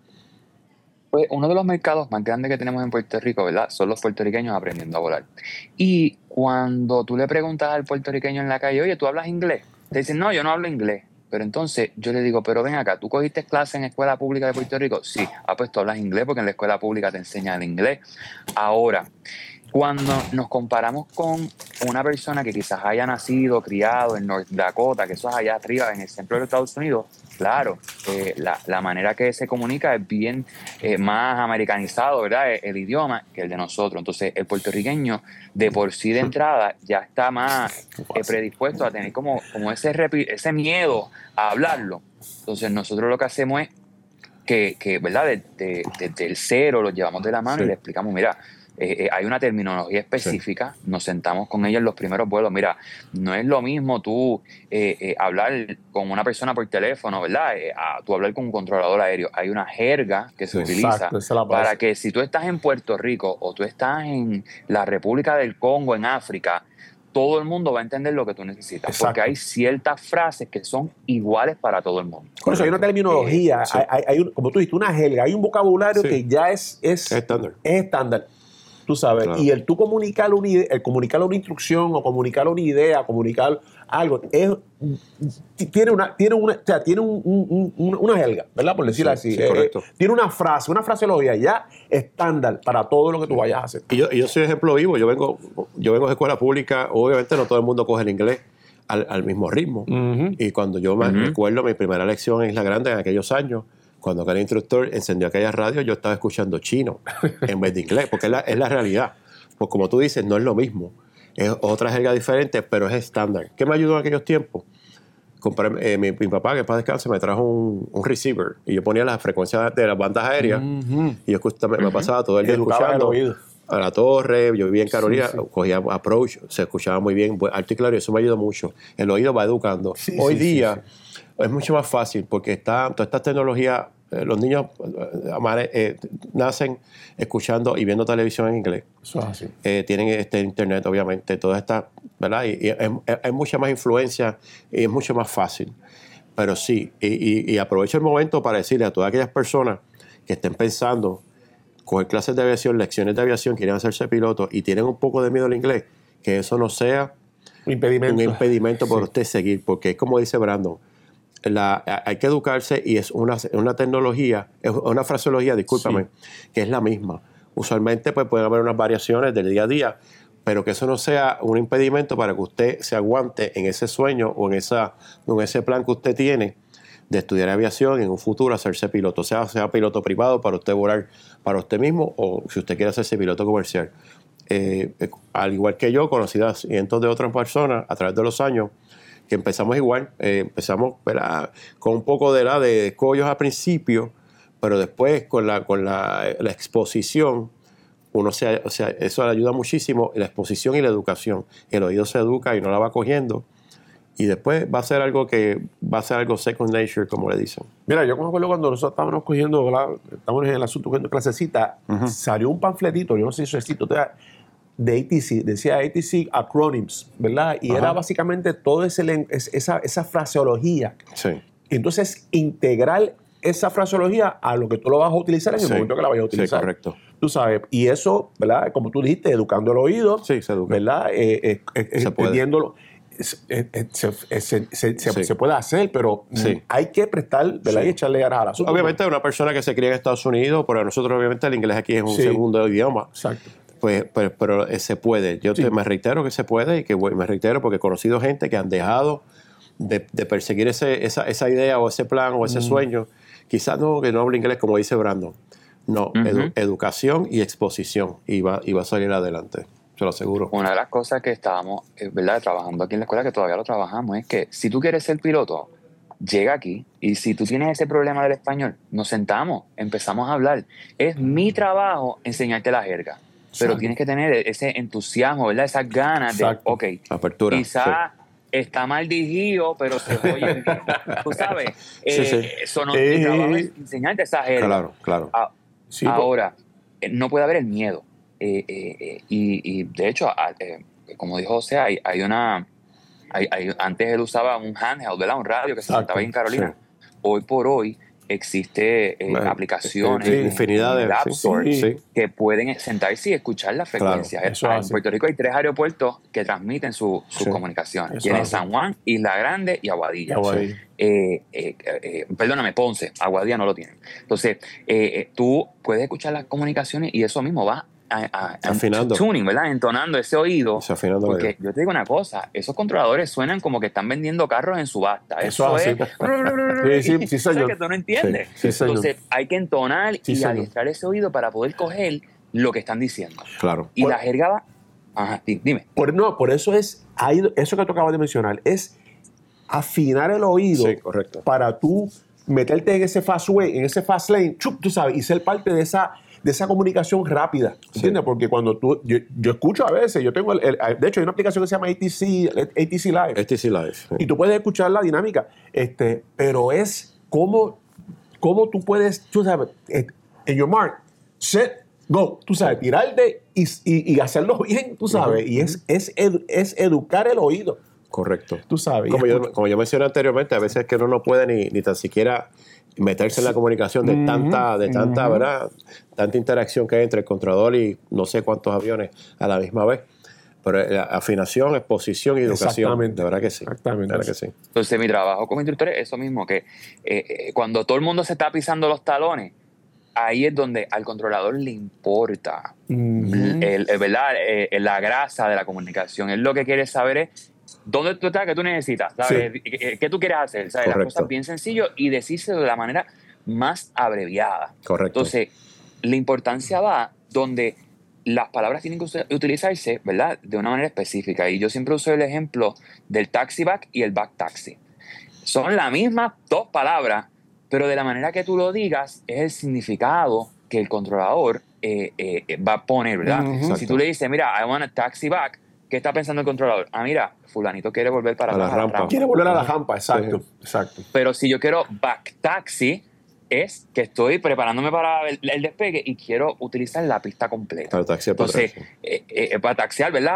Pues uno de los mercados más grandes que tenemos en Puerto Rico, ¿verdad? Son los puertorriqueños aprendiendo a volar. Y cuando tú le preguntas al puertorriqueño en la calle, oye, ¿tú hablas inglés? Te dicen, no, yo no hablo inglés. Pero entonces yo le digo, pero ven acá, ¿tú cogiste clase en escuela pública de Puerto Rico? Sí. Pues tú hablas inglés porque en la escuela pública te enseñan el inglés. Ahora, cuando nos comparamos con una persona que quizás haya nacido, criado en North Dakota, que eso es allá arriba, en el centro de los Estados Unidos, claro, la manera que se comunica es bien más americanizado, ¿verdad? El idioma que el de nosotros. Entonces, el puertorriqueño, de por sí de entrada, ya está más predispuesto a tener como ese miedo a hablarlo. Entonces, nosotros lo que hacemos es que ¿verdad? Desde el cero los llevamos de la mano, sí, y le explicamos, mira, hay una terminología específica, sí, nos sentamos con ella en los primeros vuelos. Mira, no es lo mismo tú hablar con una persona por teléfono, ¿verdad? Tú hablar con un controlador aéreo. Hay una jerga que se utiliza para que si tú estás en Puerto Rico o tú estás en la República del Congo, en África, todo el mundo va a entender lo que tú necesitas. Exacto. Porque hay ciertas frases que son iguales para todo el mundo. Por eso hay una terminología, sí, como tú dijiste, una jerga, hay un vocabulario, sí, que ya es estándar. Tú sabes, claro, y el tú comunicar una instrucción o comunicar una idea, comunicar algo, tiene una jerga, ¿verdad? Por decirlo así. Sí, correcto. Tiene una fraseología ya estándar para todo lo que tú vayas a hacer. Y yo soy ejemplo vivo. Yo vengo de escuela pública. Obviamente no todo el mundo coge el inglés. al mismo ritmo. Y cuando yo me recuerdo mi primera lección en Isla Grande en aquellos años, cuando cada instructor encendió aquella radio, yo estaba escuchando chino en vez de inglés, porque es la realidad. Pues como tú dices, no es lo mismo. Es otra jerga diferente, pero es estándar. ¿Qué me ayudó en aquellos tiempos? Compré, mi papá, que en paz descanse, me trajo un receiver y yo ponía las frecuencias de las bandas aéreas y yo me pasaba todo el día escuchando a la torre. Yo vivía en Carolina, cogía approach, se escuchaba muy bien, alto y claro, y eso me ayudó mucho. El oído va educando. Hoy día es mucho más fácil porque toda esta tecnología, los niños nacen escuchando y viendo televisión en inglés. Eso es así. Tienen internet, obviamente, toda esta, ¿verdad? Y hay mucha más influencia y es mucho más fácil. Pero sí, y aprovecho el momento para decirle a todas aquellas personas que estén pensando coger clases de aviación, lecciones de aviación, quieren hacerse piloto y tienen un poco de miedo al inglés, que eso no sea un impedimento para usted seguir, porque es como dice Brandon, hay que educarse y es una tecnología, es una fraseología, discúlpame, que es la misma. Usualmente pues pueden haber unas variaciones del día a día, pero que eso no sea un impedimento para que usted se aguante en ese sueño o en ese plan que usted tiene de estudiar aviación y en un futuro hacerse piloto, sea piloto privado para usted volar para usted mismo o si usted quiere hacerse piloto comercial. Al igual que yo, conocí a cientos de otras personas a través de los años que empezamos igual, empezamos, ¿verdad?, con un poco de escollos al principio, pero después con la exposición, eso le ayuda muchísimo, la exposición y la educación. El oído se educa y no la va cogiendo, y después va a ser algo second nature, como le dicen. Mira, yo me acuerdo cuando nosotros estábamos cogiendo, ¿verdad?, estábamos en el asunto cogiendo clasecita, salió un panfletito, yo no sé si eso es de ATC, decía ATC Acronyms, ¿verdad? Y era básicamente toda esa fraseología. Sí. Y entonces integrar esa fraseología a lo que tú lo vas a utilizar en el momento que la vayas a utilizar. Sí, correcto. Tú sabes, y eso, ¿verdad?, como tú dijiste, educando el oído, sí, se educa, ¿verdad? Entendiéndolo. Se puede hacer, pero hay que prestar, ¿verdad?, y echarle ganas al asunto. Obviamente una persona que se cría en Estados Unidos, pero nosotros obviamente el inglés aquí es un segundo idioma. Exacto. Pues, pero se puede. Yo me reitero que se puede y que me reitero porque he conocido gente que han dejado de perseguir esa idea o ese plan o ese sueño. Quizás que no hable inglés como dice Brandon. No, educación y exposición y va a salir adelante. Se lo aseguro. Una de las cosas que estábamos, ¿verdad?, trabajando aquí en la escuela, que todavía lo trabajamos, es que si tú quieres ser piloto, llega aquí y si tú tienes ese problema del español, nos sentamos, empezamos a hablar. Es mi trabajo enseñarte la jerga. Pero tienes que tener ese entusiasmo, ¿verdad? Esas ganas de, apertura. Quizás está mal dirigido, pero se oye bien. Tú sabes, eso no mi trabajo es enseñarte esa jerga. Claro. Ahora, no puede haber el miedo. Y de hecho, como dijo José, antes él usaba un handheld, ¿verdad?, un radio que se sentaba ahí en Carolina. Hoy por hoy existe aplicaciones, infinidad de App Store que pueden sentarse y escuchar las frecuencias. En Puerto Rico hay 3 aeropuertos que transmiten sus comunicaciones. Tienen San Juan, Isla Grande y Aguadilla. Perdóname, Ponce. Aguadilla no lo tienen. Entonces, tú puedes escuchar las comunicaciones y eso mismo va afinando, tuning, ¿verdad?, entonando ese oído. Porque yo te digo una cosa, esos controladores suenan como que están vendiendo carros en subasta. Eso es sí, señor. Que tú no entiendes. Entonces hay que entonar y adiestrar ese oído para poder coger lo que están diciendo. Claro. Y la jerga va... Ajá, dime. Por eso es, eso que tú acabas de mencionar, es afinar el oído para tú meterte en ese fast way, en ese fast lane, tú sabes, y ser parte de esa comunicación rápida, ¿entiendes? Porque cuando yo escucho a veces, yo tengo, de hecho hay una aplicación que se llama ATC Live. ATC Live. Y tú puedes escuchar la dinámica, pero es cómo tú puedes, tú sabes, en your mark, set, go, tú sabes, tirarte y hacerlo bien, tú sabes, y es educar el oído. Correcto. Tú sabes. Como yo mencioné anteriormente, a veces que uno no puede ni tan siquiera meterse en la comunicación de tanta, ¿verdad?, tanta interacción que hay entre el controlador y no sé cuántos aviones a la misma vez. Pero afinación, exposición y educación. Exactamente. De verdad que sí. Exactamente. De verdad que sí. Entonces, mi trabajo como instructor es eso mismo, que cuando todo el mundo se está pisando los talones, ahí es donde al controlador le importa ¿verdad?, la grasa de la comunicación. Él lo que quiere saber es ¿dónde tú estás? ¿Qué tú necesitas? ¿Sabes? Sí. ¿Qué tú quieres hacer? ¿Sabes? Las cosas bien sencillo y decirse de la manera más abreviada. Correcto. Entonces, la importancia va donde las palabras tienen que utilizarse, ¿verdad?, de una manera específica. Y yo siempre uso el ejemplo del taxi back y el back taxi. Son las mismas dos palabras, pero de la manera que tú lo digas es el significado que el controlador va a poner, ¿verdad? Si tú le dices, mira, I want a taxi back, ¿qué está pensando el controlador? Ah, mira, fulanito quiere volver para la rampa. Quiere volver a la rampa, exacto. Pero si yo quiero back taxi, es que estoy preparándome para el despegue y quiero utilizar la pista completa. Para taxiar. Entonces, para taxiar, ¿verdad?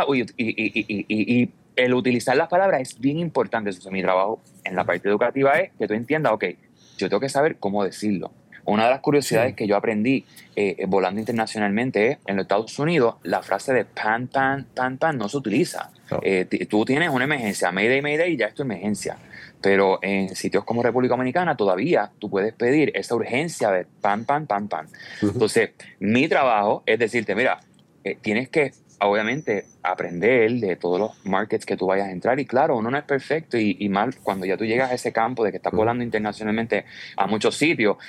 Y el utilizar las palabras es bien importante. Entonces, mi trabajo en la parte educativa es que tú entiendas, ok, yo tengo que saber cómo decirlo. Una de las curiosidades que yo aprendí volando internacionalmente es, en los Estados Unidos, la frase de pan, pan, pan, pan no se utiliza. No. Tú tienes una emergencia, Mayday, Mayday, ya es tu emergencia. Pero en sitios como República Dominicana todavía tú puedes pedir esa urgencia de pan, pan, pan, pan. Entonces, mi trabajo es decirte, mira, tienes que obviamente aprender de todos los markets que tú vayas a entrar. Y claro, uno no es perfecto y mal cuando ya tú llegas a ese campo de que estás volando internacionalmente a muchos sitios,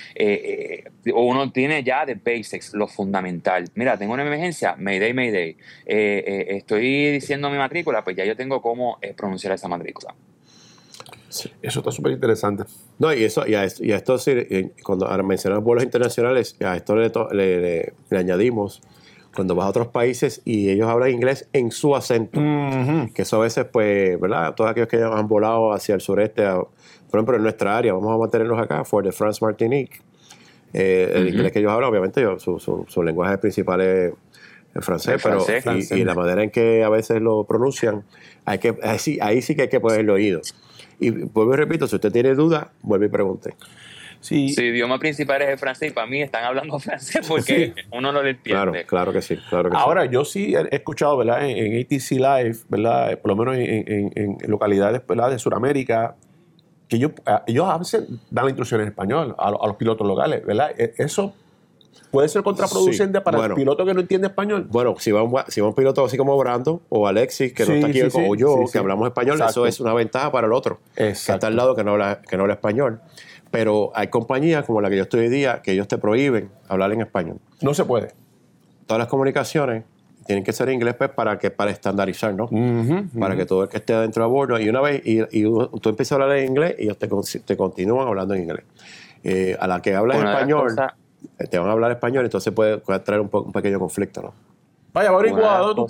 uno tiene ya de basics, lo fundamental. Mira, tengo una emergencia, Mayday, Mayday. Estoy diciendo mi matrícula, pues ya yo tengo cómo pronunciar esa matrícula. Sí. Eso está súper interesante. No, y a esto sí, cuando ahora mencionamos vuelos internacionales, a esto le añadimos cuando vas a otros países y ellos hablan inglés en su acento, que eso a veces, pues, ¿verdad? Todos aquellos que han volado hacia el sureste, por ejemplo, en nuestra área, vamos a mantenernos acá, Fort de France, Martinique, el inglés que ellos hablan, obviamente, su lenguaje principal es el francés, pero y la manera en que a veces lo pronuncian, ahí sí que hay que ponerle oído. Y vuelvo y repito, si usted tiene dudas, vuelve y pregunte. Sí. Su idioma principal es el francés y para mí están hablando francés porque uno no lo entiende. Claro que sí. Ahora, yo sí he escuchado, ¿verdad? En ATC Live, ¿verdad? Por lo menos en localidades, ¿verdad?, de Sudamérica, que ellos a veces dan la instrucción en español a los pilotos locales, ¿verdad? Eso puede ser contraproducente para el piloto que no entiende español. Bueno, si va un piloto así como Brando o Alexis, que no está aquí, o yo, que hablamos español, exacto, eso es una ventaja para el otro, exacto, que está al lado que no habla español. Pero hay compañías como la que yo estoy hoy día que ellos te prohíben hablar en español. No se puede. Todas las comunicaciones tienen que ser en inglés, pues, para estandarizar, ¿no? Para que todo el que esté dentro de bordo, y una vez tú empiezas a hablar en inglés y ellos te continúan hablando en inglés. A la que hablas español, te van a hablar español, entonces puede traer un pequeño conflicto, ¿no? Vaya, Boricua, ¿dónde tú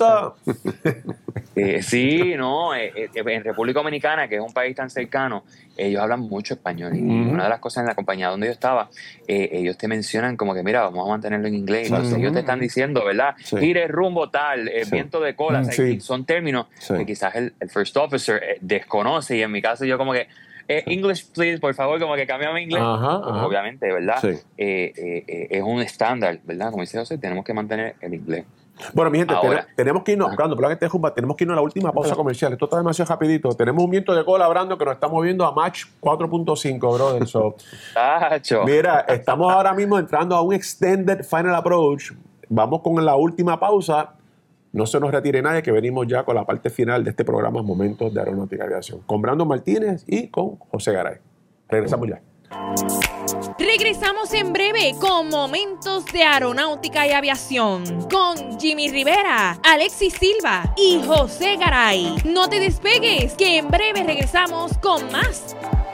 estás? Sí, no, en República Dominicana, que es un país tan cercano, ellos hablan mucho español. Y una de las cosas en la compañía donde yo estaba, ellos te mencionan como que, mira, vamos a mantenerlo en inglés. Entonces ellos te están diciendo, ¿verdad? Gire rumbo tal, viento de cola. Son términos que quizás el first officer desconoce, y en mi caso yo como que, English, please, por favor, como que cámbiame inglés. Obviamente, ¿verdad? Sí. Es un estándar, ¿verdad? Como dice José, tenemos que mantener el inglés. Bueno, mi gente, tenemos que irnos, Brando, tenemos que irnos a la última pausa comercial. Esto está demasiado rapidito. Tenemos un viento de cola, Brando, que nos estamos viendo a Mach 4.5, brother. So, mira, estamos ahora mismo entrando a un extended final approach. Vamos con la última pausa. No se nos retire nadie, que venimos ya con la parte final de este programa Momentos de Aeronáutica y Aviación, con Brando Martínez y con José Garay. Regresamos ya. Regresamos en breve con Momentos de Aeronáutica y Aviación con Jimmy Rivera, Alexis Silva y José Garay. No te despegues, que en breve regresamos con más.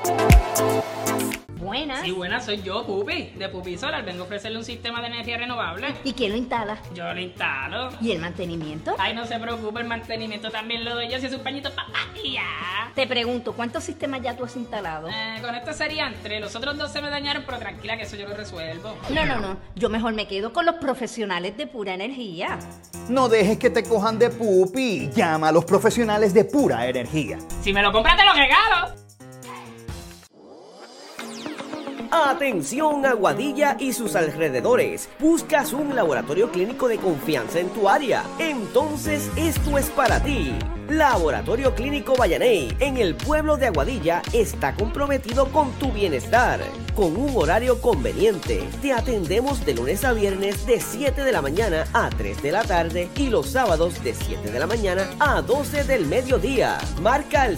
Buenas. Sí, buenas, soy yo, Pupi, de Pupi Solar. Vengo a ofrecerle un sistema de energía renovable. ¿Y quién lo instala? Yo lo instalo. ¿Y el mantenimiento? Ay, no se preocupe, el mantenimiento también lo doy yo, si es un pañito ya. Te pregunto, ¿cuántos sistemas ya tú has instalado? Con esto serían 3. Los otros 2 se me dañaron, pero tranquila que eso yo lo resuelvo. No. Yo mejor me quedo con los profesionales de Pura Energía. No dejes que te cojan de pupi. Llama a los profesionales de Pura Energía. Si me lo compras, te lo regalo. Atención Aguadilla y sus alrededores. ¿Buscas un laboratorio clínico de confianza en tu área? Entonces esto es para ti. Laboratorio Clínico Vallaney en el pueblo de Aguadilla está comprometido con tu bienestar. Con un horario conveniente, te atendemos de lunes a viernes de 7 de la mañana a 3 de la tarde y los sábados de 7 de la mañana a 12 del mediodía. Marca al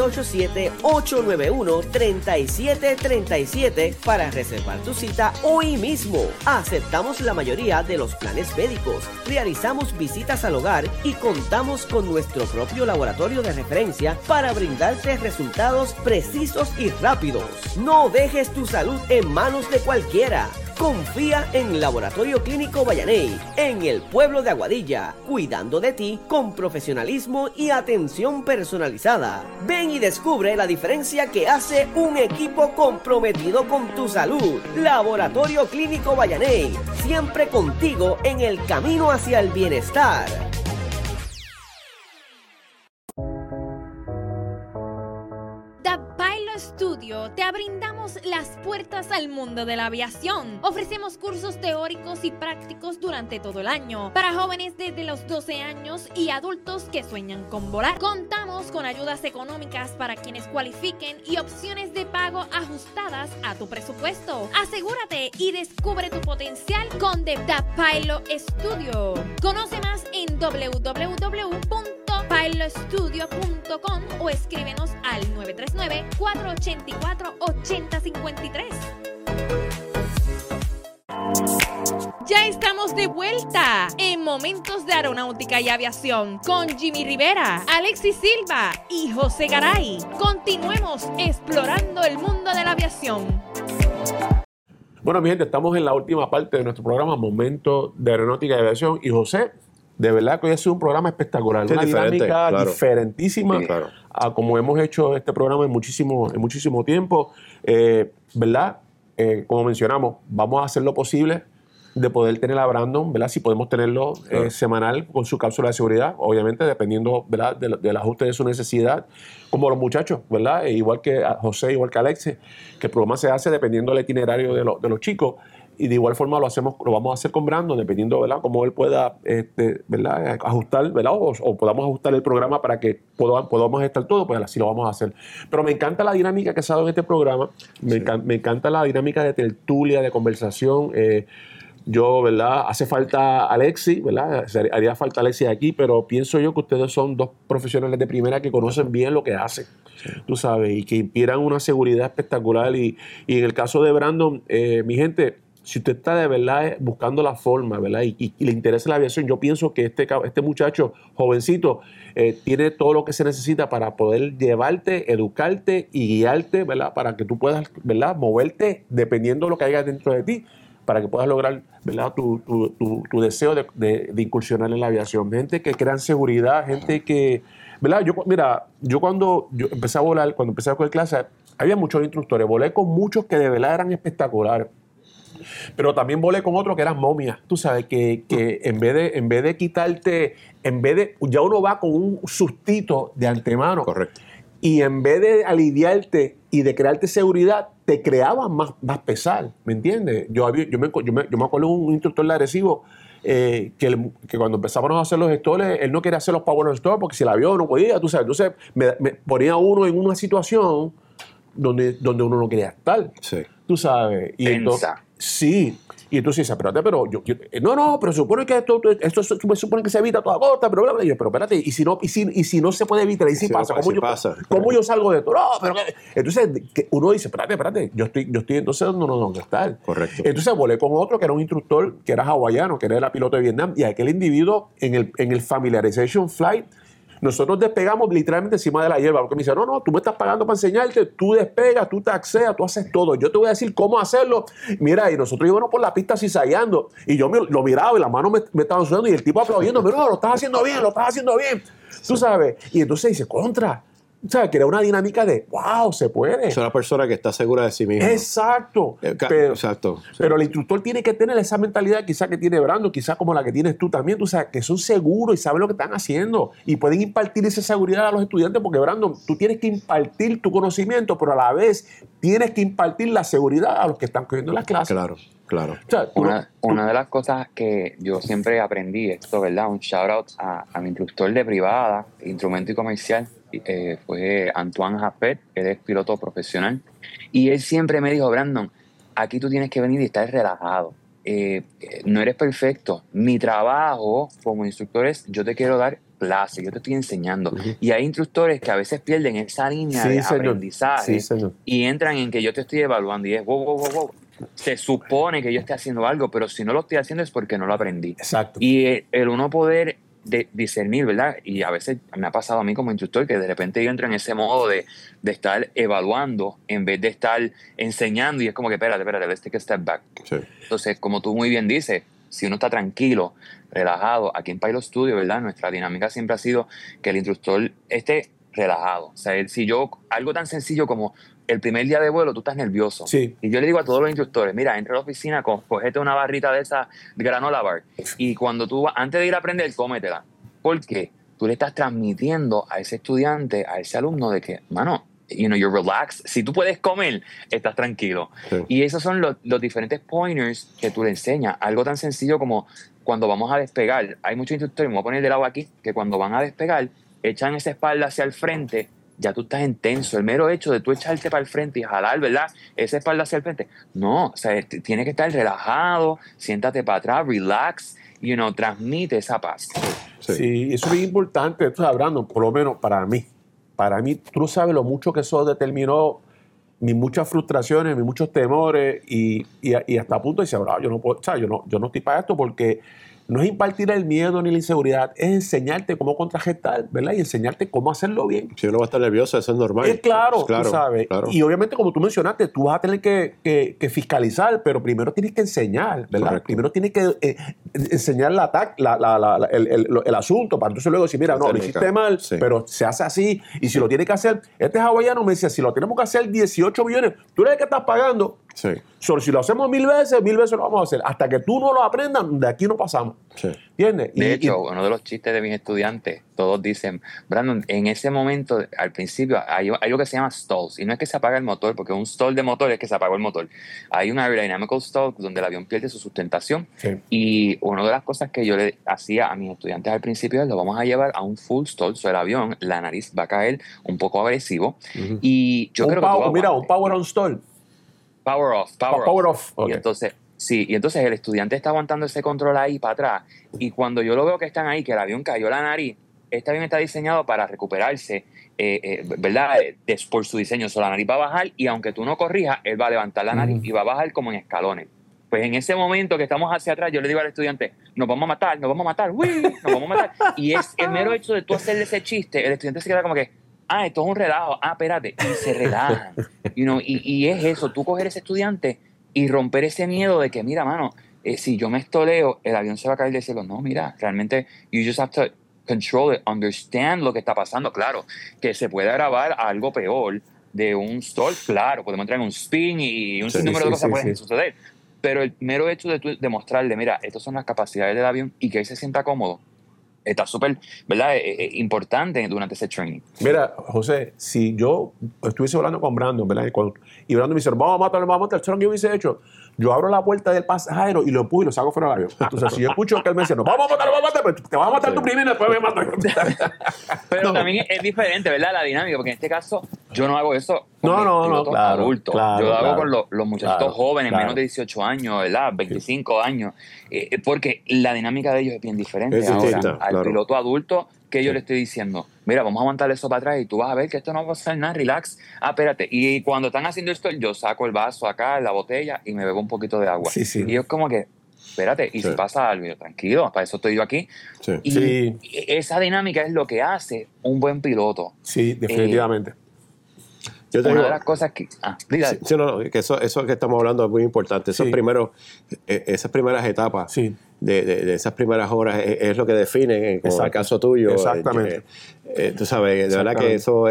787-891-3737 para reservar tu cita hoy mismo. Aceptamos la mayoría de los planes médicos, realizamos visitas al hogar y contamos con nuestro propio laboratorio de referencia para brindarte resultados precisos y rápidos. No dejes tu salud en manos de cualquiera. Confía en Laboratorio Clínico Vallaney, en el pueblo de Aguadilla, cuidando de ti con profesionalismo y atención personalizada. Ven y descubre la diferencia que hace un equipo comprometido con tu salud. Laboratorio Clínico Vallaney, siempre contigo en el camino hacia el bienestar. Studio te brindamos las puertas al mundo de la aviación. Ofrecemos cursos teóricos y prácticos durante todo el año para jóvenes desde los 12 años y adultos que sueñan con volar. Contamos con ayudas económicas para quienes cualifiquen y opciones de pago ajustadas a tu presupuesto. Asegúrate y descubre tu potencial con The Pilot Studio. Conoce más en www.pilotstudio.com o escríbenos al 939-484-8053. Ya estamos de vuelta en Momentos de Aeronáutica y Aviación con Jimmy Rivera, Alexis Silva y José Garay. Continuemos explorando el mundo de la aviación. Bueno, mi gente, estamos en la última parte de nuestro programa Momentos de Aeronáutica y Aviación. Y José, de verdad que hoy ha sido un programa espectacular, una dinámica diferentísima a como hemos hecho este programa en muchísimo tiempo, ¿verdad? Como mencionamos, vamos a hacer lo posible de poder tener a Brandon, ¿verdad? Si podemos tenerlo semanal con su cápsula de seguridad, obviamente dependiendo, ¿verdad? del ajuste de su necesidad, como los muchachos, ¿verdad? Igual que a José, igual que a Alexis, que el programa se hace dependiendo del itinerario de los chicos. Y de igual forma lo vamos a hacer con Brandon, dependiendo, ¿verdad?, cómo él pueda, ¿verdad?, ajustar, ¿verdad?, o podamos ajustar el programa para que podamos estar todos, pues así lo vamos a hacer. Pero me encanta la dinámica que se ha dado en este programa, me encanta la dinámica de tertulia, de conversación. Yo, ¿verdad?, hace falta Alexis, ¿verdad?, haría falta Alexis aquí, pero pienso yo que ustedes son dos profesionales de primera que conocen bien lo que hacen, tú sabes, y que inspiran una seguridad espectacular. Y en el caso de Brandon, mi gente, si usted está de verdad buscando la forma, ¿verdad?, y le interesa la aviación, yo pienso que este muchacho jovencito tiene todo lo que se necesita para poder llevarte, educarte y guiarte, ¿verdad?, para que tú puedas, ¿verdad?, moverte dependiendo de lo que haya dentro de ti, para que puedas lograr, ¿verdad?, tu deseo de incursionar en la aviación. Gente que crean seguridad, gente que, ¿verdad? Yo cuando empecé a volar, cuando empecé a coger clases, había muchos instructores. Volé con muchos que de verdad eran espectaculares. Pero también volé con otros que eran momias. Tú sabes que en vez de quitarte, ya uno va con un sustito de antemano. Correcto. Y en vez de aliviarte y de crearte seguridad, te creaban más pesar, ¿me entiendes? Yo me acuerdo de un instructor de Arecibo que cuando empezábamos a hacer los gestores, él no quería hacer los power gestores porque si el avión no podía, tú sabes. Entonces me ponía uno en una situación donde uno no quería estar. Sí. Tú sabes. Y entonces, sí. Y entonces dices, espérate, pero pero se supone que esto se supone que se evita toda costa, pero bla, bla. Y yo, pero espérate, y si no se puede evitar, y si pasa, ¿cómo yo salgo de esto? No, pero entonces uno dice, espérate, yo estoy entonces no tengo que estar. Correcto. Entonces volé con otro que era un instructor que era hawaiano, que era el piloto de Vietnam, y aquel individuo en el familiarization flight, nosotros despegamos literalmente encima de la hierba, porque me dice, no, tú me estás pagando para enseñarte, tú despegas, tú taxeas, tú haces todo, yo te voy a decir cómo hacerlo. Mira, y nosotros íbamos por la pista cizallando, y yo lo miraba y las manos me estaban sudando, y el tipo aplaudiendo, pero no, lo estás haciendo bien, tú sabes. Y entonces dice, sea, crea una dinámica de, wow, se puede. Es una persona que está segura de sí misma. Exacto. Exacto. Sí. Pero el instructor tiene que tener esa mentalidad quizá que tiene Brandon, quizá como la que tienes tú también, tú sabes, que son seguros y saben lo que están haciendo y pueden impartir esa seguridad a los estudiantes porque, Brandon, tú tienes que impartir tu conocimiento, pero a la vez tienes que impartir la seguridad a los que están cogiendo las clases. Claro. Claro. O sea, una de las cosas que yo siempre aprendí, esto, ¿verdad? Un shout out a mi instructor de privada, instrumento y comercial, fue Antoine Jaffet, él es piloto profesional. Y él siempre me dijo, Brandon, aquí tú tienes que venir y estar relajado. No eres perfecto. Mi trabajo como instructor es, yo te quiero dar clase, yo te estoy enseñando. Y hay instructores que a veces pierden esa línea de aprendizaje y entran en que yo te estoy evaluando y es wow. Se supone que yo esté haciendo algo, pero si no lo estoy haciendo es porque no lo aprendí. Exacto. Y el uno poder discernir, ¿verdad? Y a veces me ha pasado a mí como instructor que de repente yo entro en ese modo de estar evaluando en vez de estar enseñando y es como que espérate, let's take a step back. Sí. Entonces, como tú muy bien dices, si uno está tranquilo, relajado, aquí en Pilot Studio, ¿verdad? Nuestra dinámica siempre ha sido que el instructor esté relajado. O sea, si yo, algo tan sencillo como el primer día de vuelo, tú estás nervioso. Sí. Y yo le digo a todos los instructores, mira, entra a la oficina, cógete una barrita de esa granola bar. Y cuando tú, antes de ir a aprender, cómetela. Porque tú le estás transmitiendo a ese estudiante, a ese alumno, de que, mano, you're relaxed. Si tú puedes comer, estás tranquilo. Sí. Y esos son los diferentes pointers que tú le enseñas. Algo tan sencillo como cuando vamos a despegar. Hay muchos instructores, me voy a poner de lado aquí, que cuando van a despegar, echan esa espalda hacia el frente. Ya tú estás en tenso. El mero hecho de tú echarte para el frente y jalar, ¿verdad? Esa espalda hacia el frente. No, o sea, tienes que estar relajado, siéntate para atrás, relax, transmite esa paz. Sí, eso es bien importante. Tú sabes, Brandon, por lo menos para mí, tú no sabes lo mucho que eso determinó mis muchas frustraciones, mis muchos temores y hasta a punto de decir, yo no puedo, yo no estoy para esto porque no es impartir el miedo ni la inseguridad, es enseñarte cómo contrarrestar, ¿verdad? Y enseñarte cómo hacerlo bien. Si uno va a estar nervioso, eso es normal. Es claro, tú sabes. Claro. Y obviamente, como tú mencionaste, tú vas a tener que fiscalizar, pero primero tienes que enseñar, ¿verdad? Correcto. Primero tienes que enseñar el asunto, para entonces luego decir, mira, no, lo hiciste mal, pero se hace así. Y si lo tienes que hacer, este hawaiano me decía, si lo tenemos que hacer 18 millones, tú eres el que estás pagando. Sí. Solo si lo hacemos 1000 veces lo vamos a hacer. Hasta que tú no lo aprendas, de aquí no pasamos. Sí. ¿Entiendes? De hecho, uno de los chistes de mis estudiantes, todos dicen, Brandon, en ese momento, al principio, hay algo que se llama stalls. Y no es que se apaga el motor, porque un stall de motor es que se apagó el motor. Hay un aerodynamical stall donde el avión pierde su sustentación. Sí. Y una de las cosas que yo le hacía a mis estudiantes al principio es, lo vamos a llevar a un full stall. So el avión, la nariz va a caer un poco agresivo. Uh-huh. Y yo creo que un power on stall. Power off. Okay. Y entonces el estudiante está aguantando ese control ahí para atrás. Y cuando yo lo veo que están ahí, que el avión cayó la nariz, este avión está diseñado para recuperarse, ¿verdad? Por su diseño. La nariz va a bajar y aunque tú no corrijas, él va a levantar la nariz y va a bajar como en escalones. Pues en ese momento que estamos hacia atrás, yo le digo al estudiante, nos vamos a matar, ¡uy! Nos vamos a matar. Y es el mero hecho de tú hacerle ese chiste, el estudiante se queda como que, esto es un relajo, espérate, y se relajan. Y es eso, tú coger ese estudiante y romper ese miedo de que, mira, mano, si yo me estoleo, el avión se va a caer del cielo. No, mira, realmente, you just have to control it, understand lo que está pasando. Claro, que se puede grabar algo peor de un stall, claro, podemos entrar en un spin y un sinnúmero de cosas pueden suceder. Pero el mero hecho de tú demostrarle, mira, estas son las capacidades del avión y que él se sienta cómodo, está súper, ¿verdad? Importante durante ese training. Mira, José, si yo estuviese hablando con Brandon, ¿verdad? Y Brandon me dice, vamos a matar, el que yo hubiese hecho, yo abro la puerta del pasajero y lo empujo y lo saco fuera del avión. Entonces, si yo escucho que él me dice, no, vamos a matar, pues te vas a matar tú primero y después me mato. Pero también es diferente, ¿verdad? La dinámica, porque en este caso yo no hago eso con claro, adultos. Yo lo hago con los muchachitos jóvenes, claro. Menos de 18 años, ¿verdad? 25 años. Porque la dinámica de ellos es bien diferente. Es distinta, al piloto adulto, que yo le estoy diciendo, mira, vamos a aguantar eso para atrás y tú vas a ver que esto no va a ser nada, relax, espérate. Y cuando están haciendo esto, yo saco el vaso acá, la botella y me bebo un poquito de agua. Sí. Y es como que, espérate, y si pasa algo, yo, tranquilo, para eso estoy yo aquí. Sí. Y esa dinámica es lo que hace un buen piloto. Sí, definitivamente. Una de las cosas que... que eso que estamos hablando es muy importante. Esas primeras etapas de esas primeras horas es lo que define, como el caso tuyo. Exactamente. Tú sabes, de verdad que eso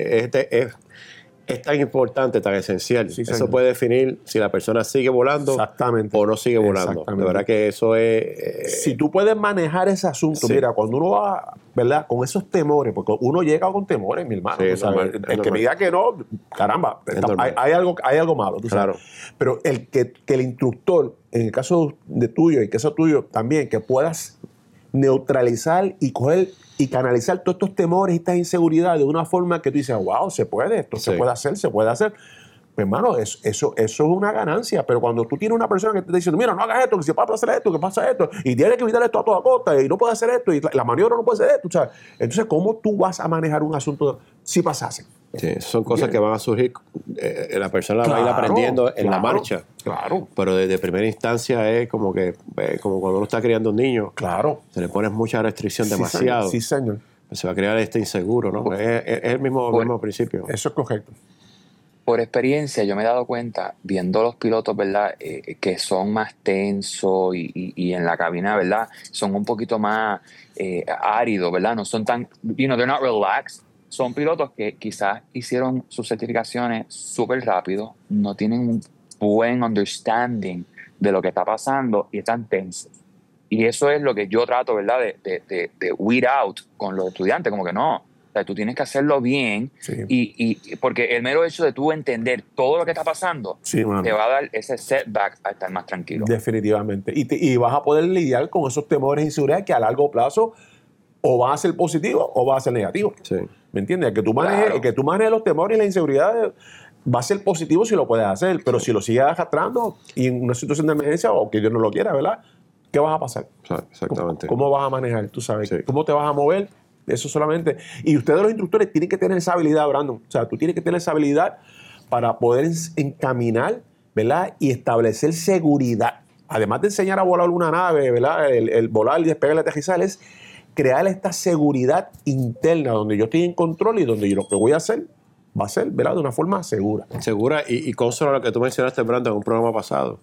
es tan importante, tan esencial. Sí, eso puede definir si la persona sigue volando o no sigue volando. De verdad que eso es... Si tú puedes manejar ese asunto, mira, cuando uno va, ¿verdad? Con esos temores, porque uno llega con temores, mi hermano. Sí, el que me diga que no, caramba, hay algo malo, tú sabes. Pero el que el instructor, en el caso de tuyo y el caso tuyo también, que puedas neutralizar y coger y canalizar todos estos temores y estas inseguridades de una forma que tú dices, wow, se puede, esto se puede hacer. Mi hermano, eso es una ganancia. Pero cuando tú tienes una persona que te está diciendo, mira, no hagas esto, que se puede hacer esto, que pasa esto, y tienes que evitar esto a toda costa, y no puedes hacer esto, y la maniobra no puede ser esto, ¿sabes? Entonces, ¿cómo tú vas a manejar un asunto si pasase? Sí, son cosas que van a surgir, la persona va a ir aprendiendo en la marcha. Claro. Pero desde primera instancia es como cuando uno está criando un niño. Claro. Se le pone mucha restricción, demasiado. Sí, señor. Se va a crear este inseguro, ¿no? Es el mismo principio. Eso es correcto. Por experiencia, yo me he dado cuenta, viendo los pilotos, ¿verdad? Que son más tensos y en la cabina, ¿verdad? Son un poquito más áridos, ¿verdad? No son tan, they're not relaxed. Son pilotos que quizás hicieron sus certificaciones súper rápido, no tienen un buen understanding de lo que está pasando y están tensos. Y eso es lo que yo trato, ¿verdad? De weed out con los estudiantes, como que no. O sea, tú tienes que hacerlo bien y porque el mero hecho de tú entender todo lo que está pasando te va a dar ese setback a estar más tranquilo. Definitivamente. Y vas a poder lidiar con esos temores e inseguridades que a largo plazo o van a ser positivos o van a ser negativos. Sí. ¿Me entiendes? El que tú manejes los temores y las inseguridades va a ser positivo si lo puedes hacer, pero si lo sigues arrastrando y en una situación de emergencia o que Dios no lo quiera, ¿verdad? ¿Qué vas a pasar? Exactamente. ¿Cómo vas a manejar? Tú sabes. ¿Cómo te vas a mover? Eso solamente. Y ustedes los instructores tienen que tener esa habilidad, Brandon. O sea, tú tienes que tener esa habilidad para poder encaminar, ¿verdad? Y establecer seguridad. Además de enseñar a volar una nave, ¿verdad? El volar y despegar y aterrizar es crear esta seguridad interna donde yo estoy en control y donde yo lo que voy a hacer va a ser, ¿verdad? De una forma segura. Segura y consono lo que tú mencionaste, Brandon, en un programa pasado.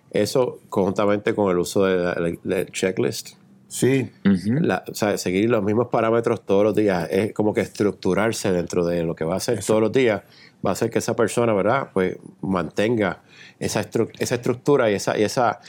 Eso conjuntamente con el uso del checklist. Sí. O sea, seguir los mismos parámetros todos los días. Es como que estructurarse dentro de lo que va a hacer todos los días. Va a hacer que esa persona, ¿verdad? Pues mantenga esa estructura y esa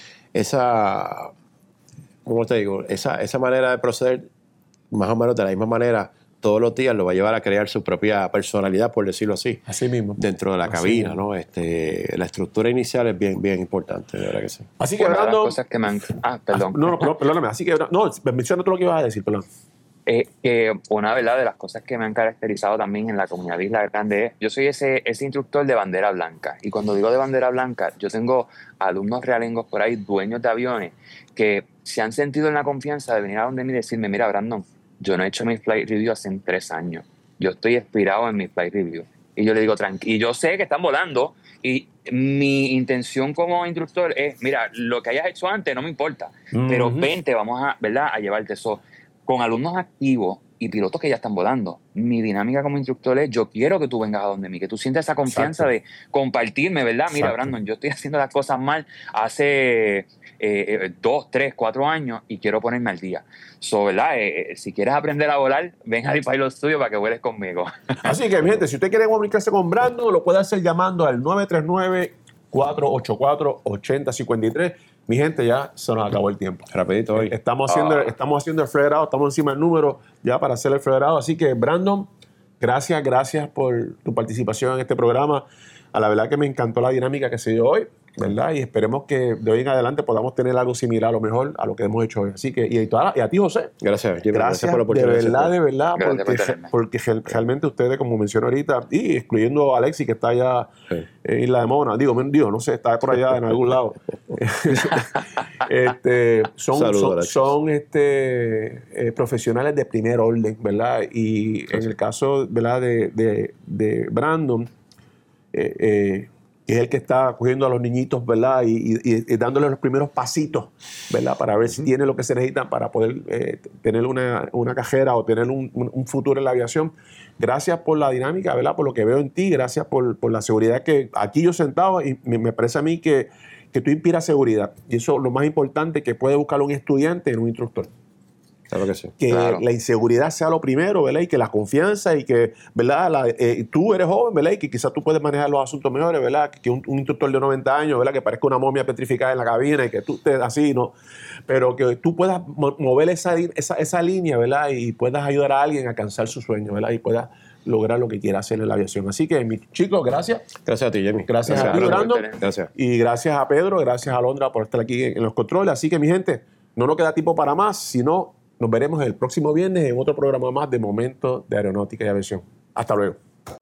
¿cómo te digo? Esa manera de proceder, más o menos de la misma manera, todos los días lo va a llevar a crear su propia personalidad, por decirlo así. Así mismo. Dentro de la cabina, ¿no? La estructura inicial es bien, bien importante, de verdad que sí. Así que, Brandon... cosas que me han... perdón. No, perdóname. Así que, menciona tú lo que ibas a decir, perdón. Que una, ¿verdad?, de las cosas que me han caracterizado también en la comunidad de Isla Grande es, yo soy ese instructor de bandera blanca, y cuando digo de bandera blanca, yo tengo alumnos realengos por ahí, dueños de aviones, que se han sentido en la confianza de venir a donde mí y decirme, mira, Brandon, yo no he hecho mi flight review hace 3 años, yo estoy inspirado en mi flight review, y yo le digo, tranquilo, y yo sé que están volando, y mi intención como instructor es, mira, lo que hayas hecho antes no me importa, pero vente, vamos a, ¿verdad?, a llevarte eso. Con alumnos activos y pilotos que ya están volando, mi dinámica como instructor es, yo quiero que tú vengas a donde mí, que tú sientas esa confianza de compartirme, ¿verdad? Mira, Exacto. Brandon, yo estoy haciendo las cosas mal hace 2, 3, 4 años y quiero ponerme al día. ¿Verdad? Si quieres aprender a volar, ven a D-Pilot Studio para que vueles conmigo. Así que, mi gente, si usted quiere comunicarse con Brandon, lo puede hacer llamando al 939-484-8053. Mi gente, ya se nos acabó el tiempo. Rapidito hoy. Estamos haciendo el federado, estamos encima del número ya para hacer el federado. Así que, Brandon, gracias por tu participación en este programa. A la verdad que me encantó la dinámica que se dio hoy, ¿verdad? Y esperemos que de hoy en adelante podamos tener algo similar, a lo mejor, a lo que hemos hecho hoy. Así que, y a ti, José. Gracias Jimmy, gracias por la oportunidad. De verdad, porque realmente ustedes, como mencionó ahorita, y excluyendo a Alexi, que está allá en Isla de Mona, digo, no sé, está por allá en algún lado. son profesionales de primer orden, ¿verdad? Y en el caso, ¿verdad?, de Brandon, que es el que está cogiendo a los niñitos, ¿verdad? Y dándoles los primeros pasitos, ¿verdad? Para ver si tiene lo que se necesitan para poder tener una carrera o tener un futuro en la aviación. Gracias por la dinámica, ¿verdad? Por lo que veo en ti, gracias por la seguridad que aquí yo sentado, y me parece a mí que que tú inspiras seguridad. Y eso es lo más importante que puede buscar un estudiante en un instructor. Claro que sí. Que la inseguridad sea lo primero, ¿verdad? Y que la confianza y que, ¿verdad? Tú eres joven, ¿verdad? Y que quizás tú puedes manejar los asuntos mejores, ¿verdad? Que un instructor de 90 años, ¿verdad? Que parezca una momia petrificada en la cabina y que tú estés así, ¿no? Pero que tú puedas mover esa línea, ¿verdad? Y puedas ayudar a alguien a alcanzar su sueño, ¿verdad? Y puedas lograr lo que quiera hacer en la aviación. Así que, mis chicos, gracias. Gracias a ti, Jamie. Gracias a ti, Brandon. Gracias. Y gracias a Pedro, gracias a Alondra por estar aquí en los controles. Así que, mi gente, no nos queda tiempo para más, sino nos veremos el próximo viernes en otro programa más de Momentos de Aeronáutica y Aviación. Hasta luego.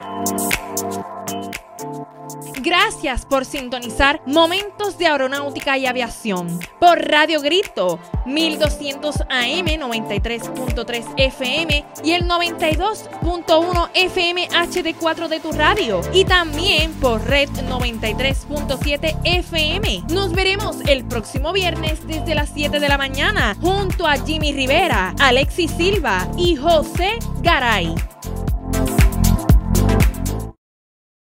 Gracias por sintonizar Momentos de Aeronáutica y Aviación por Radio Grito 1200 AM 93.3 FM y el 92.1 FM HD4 de tu radio y también por Red 93.7 FM. Nos veremos el próximo viernes desde las 7 de la mañana junto a Jimmy Rivera, Alexis Silva y José Garay.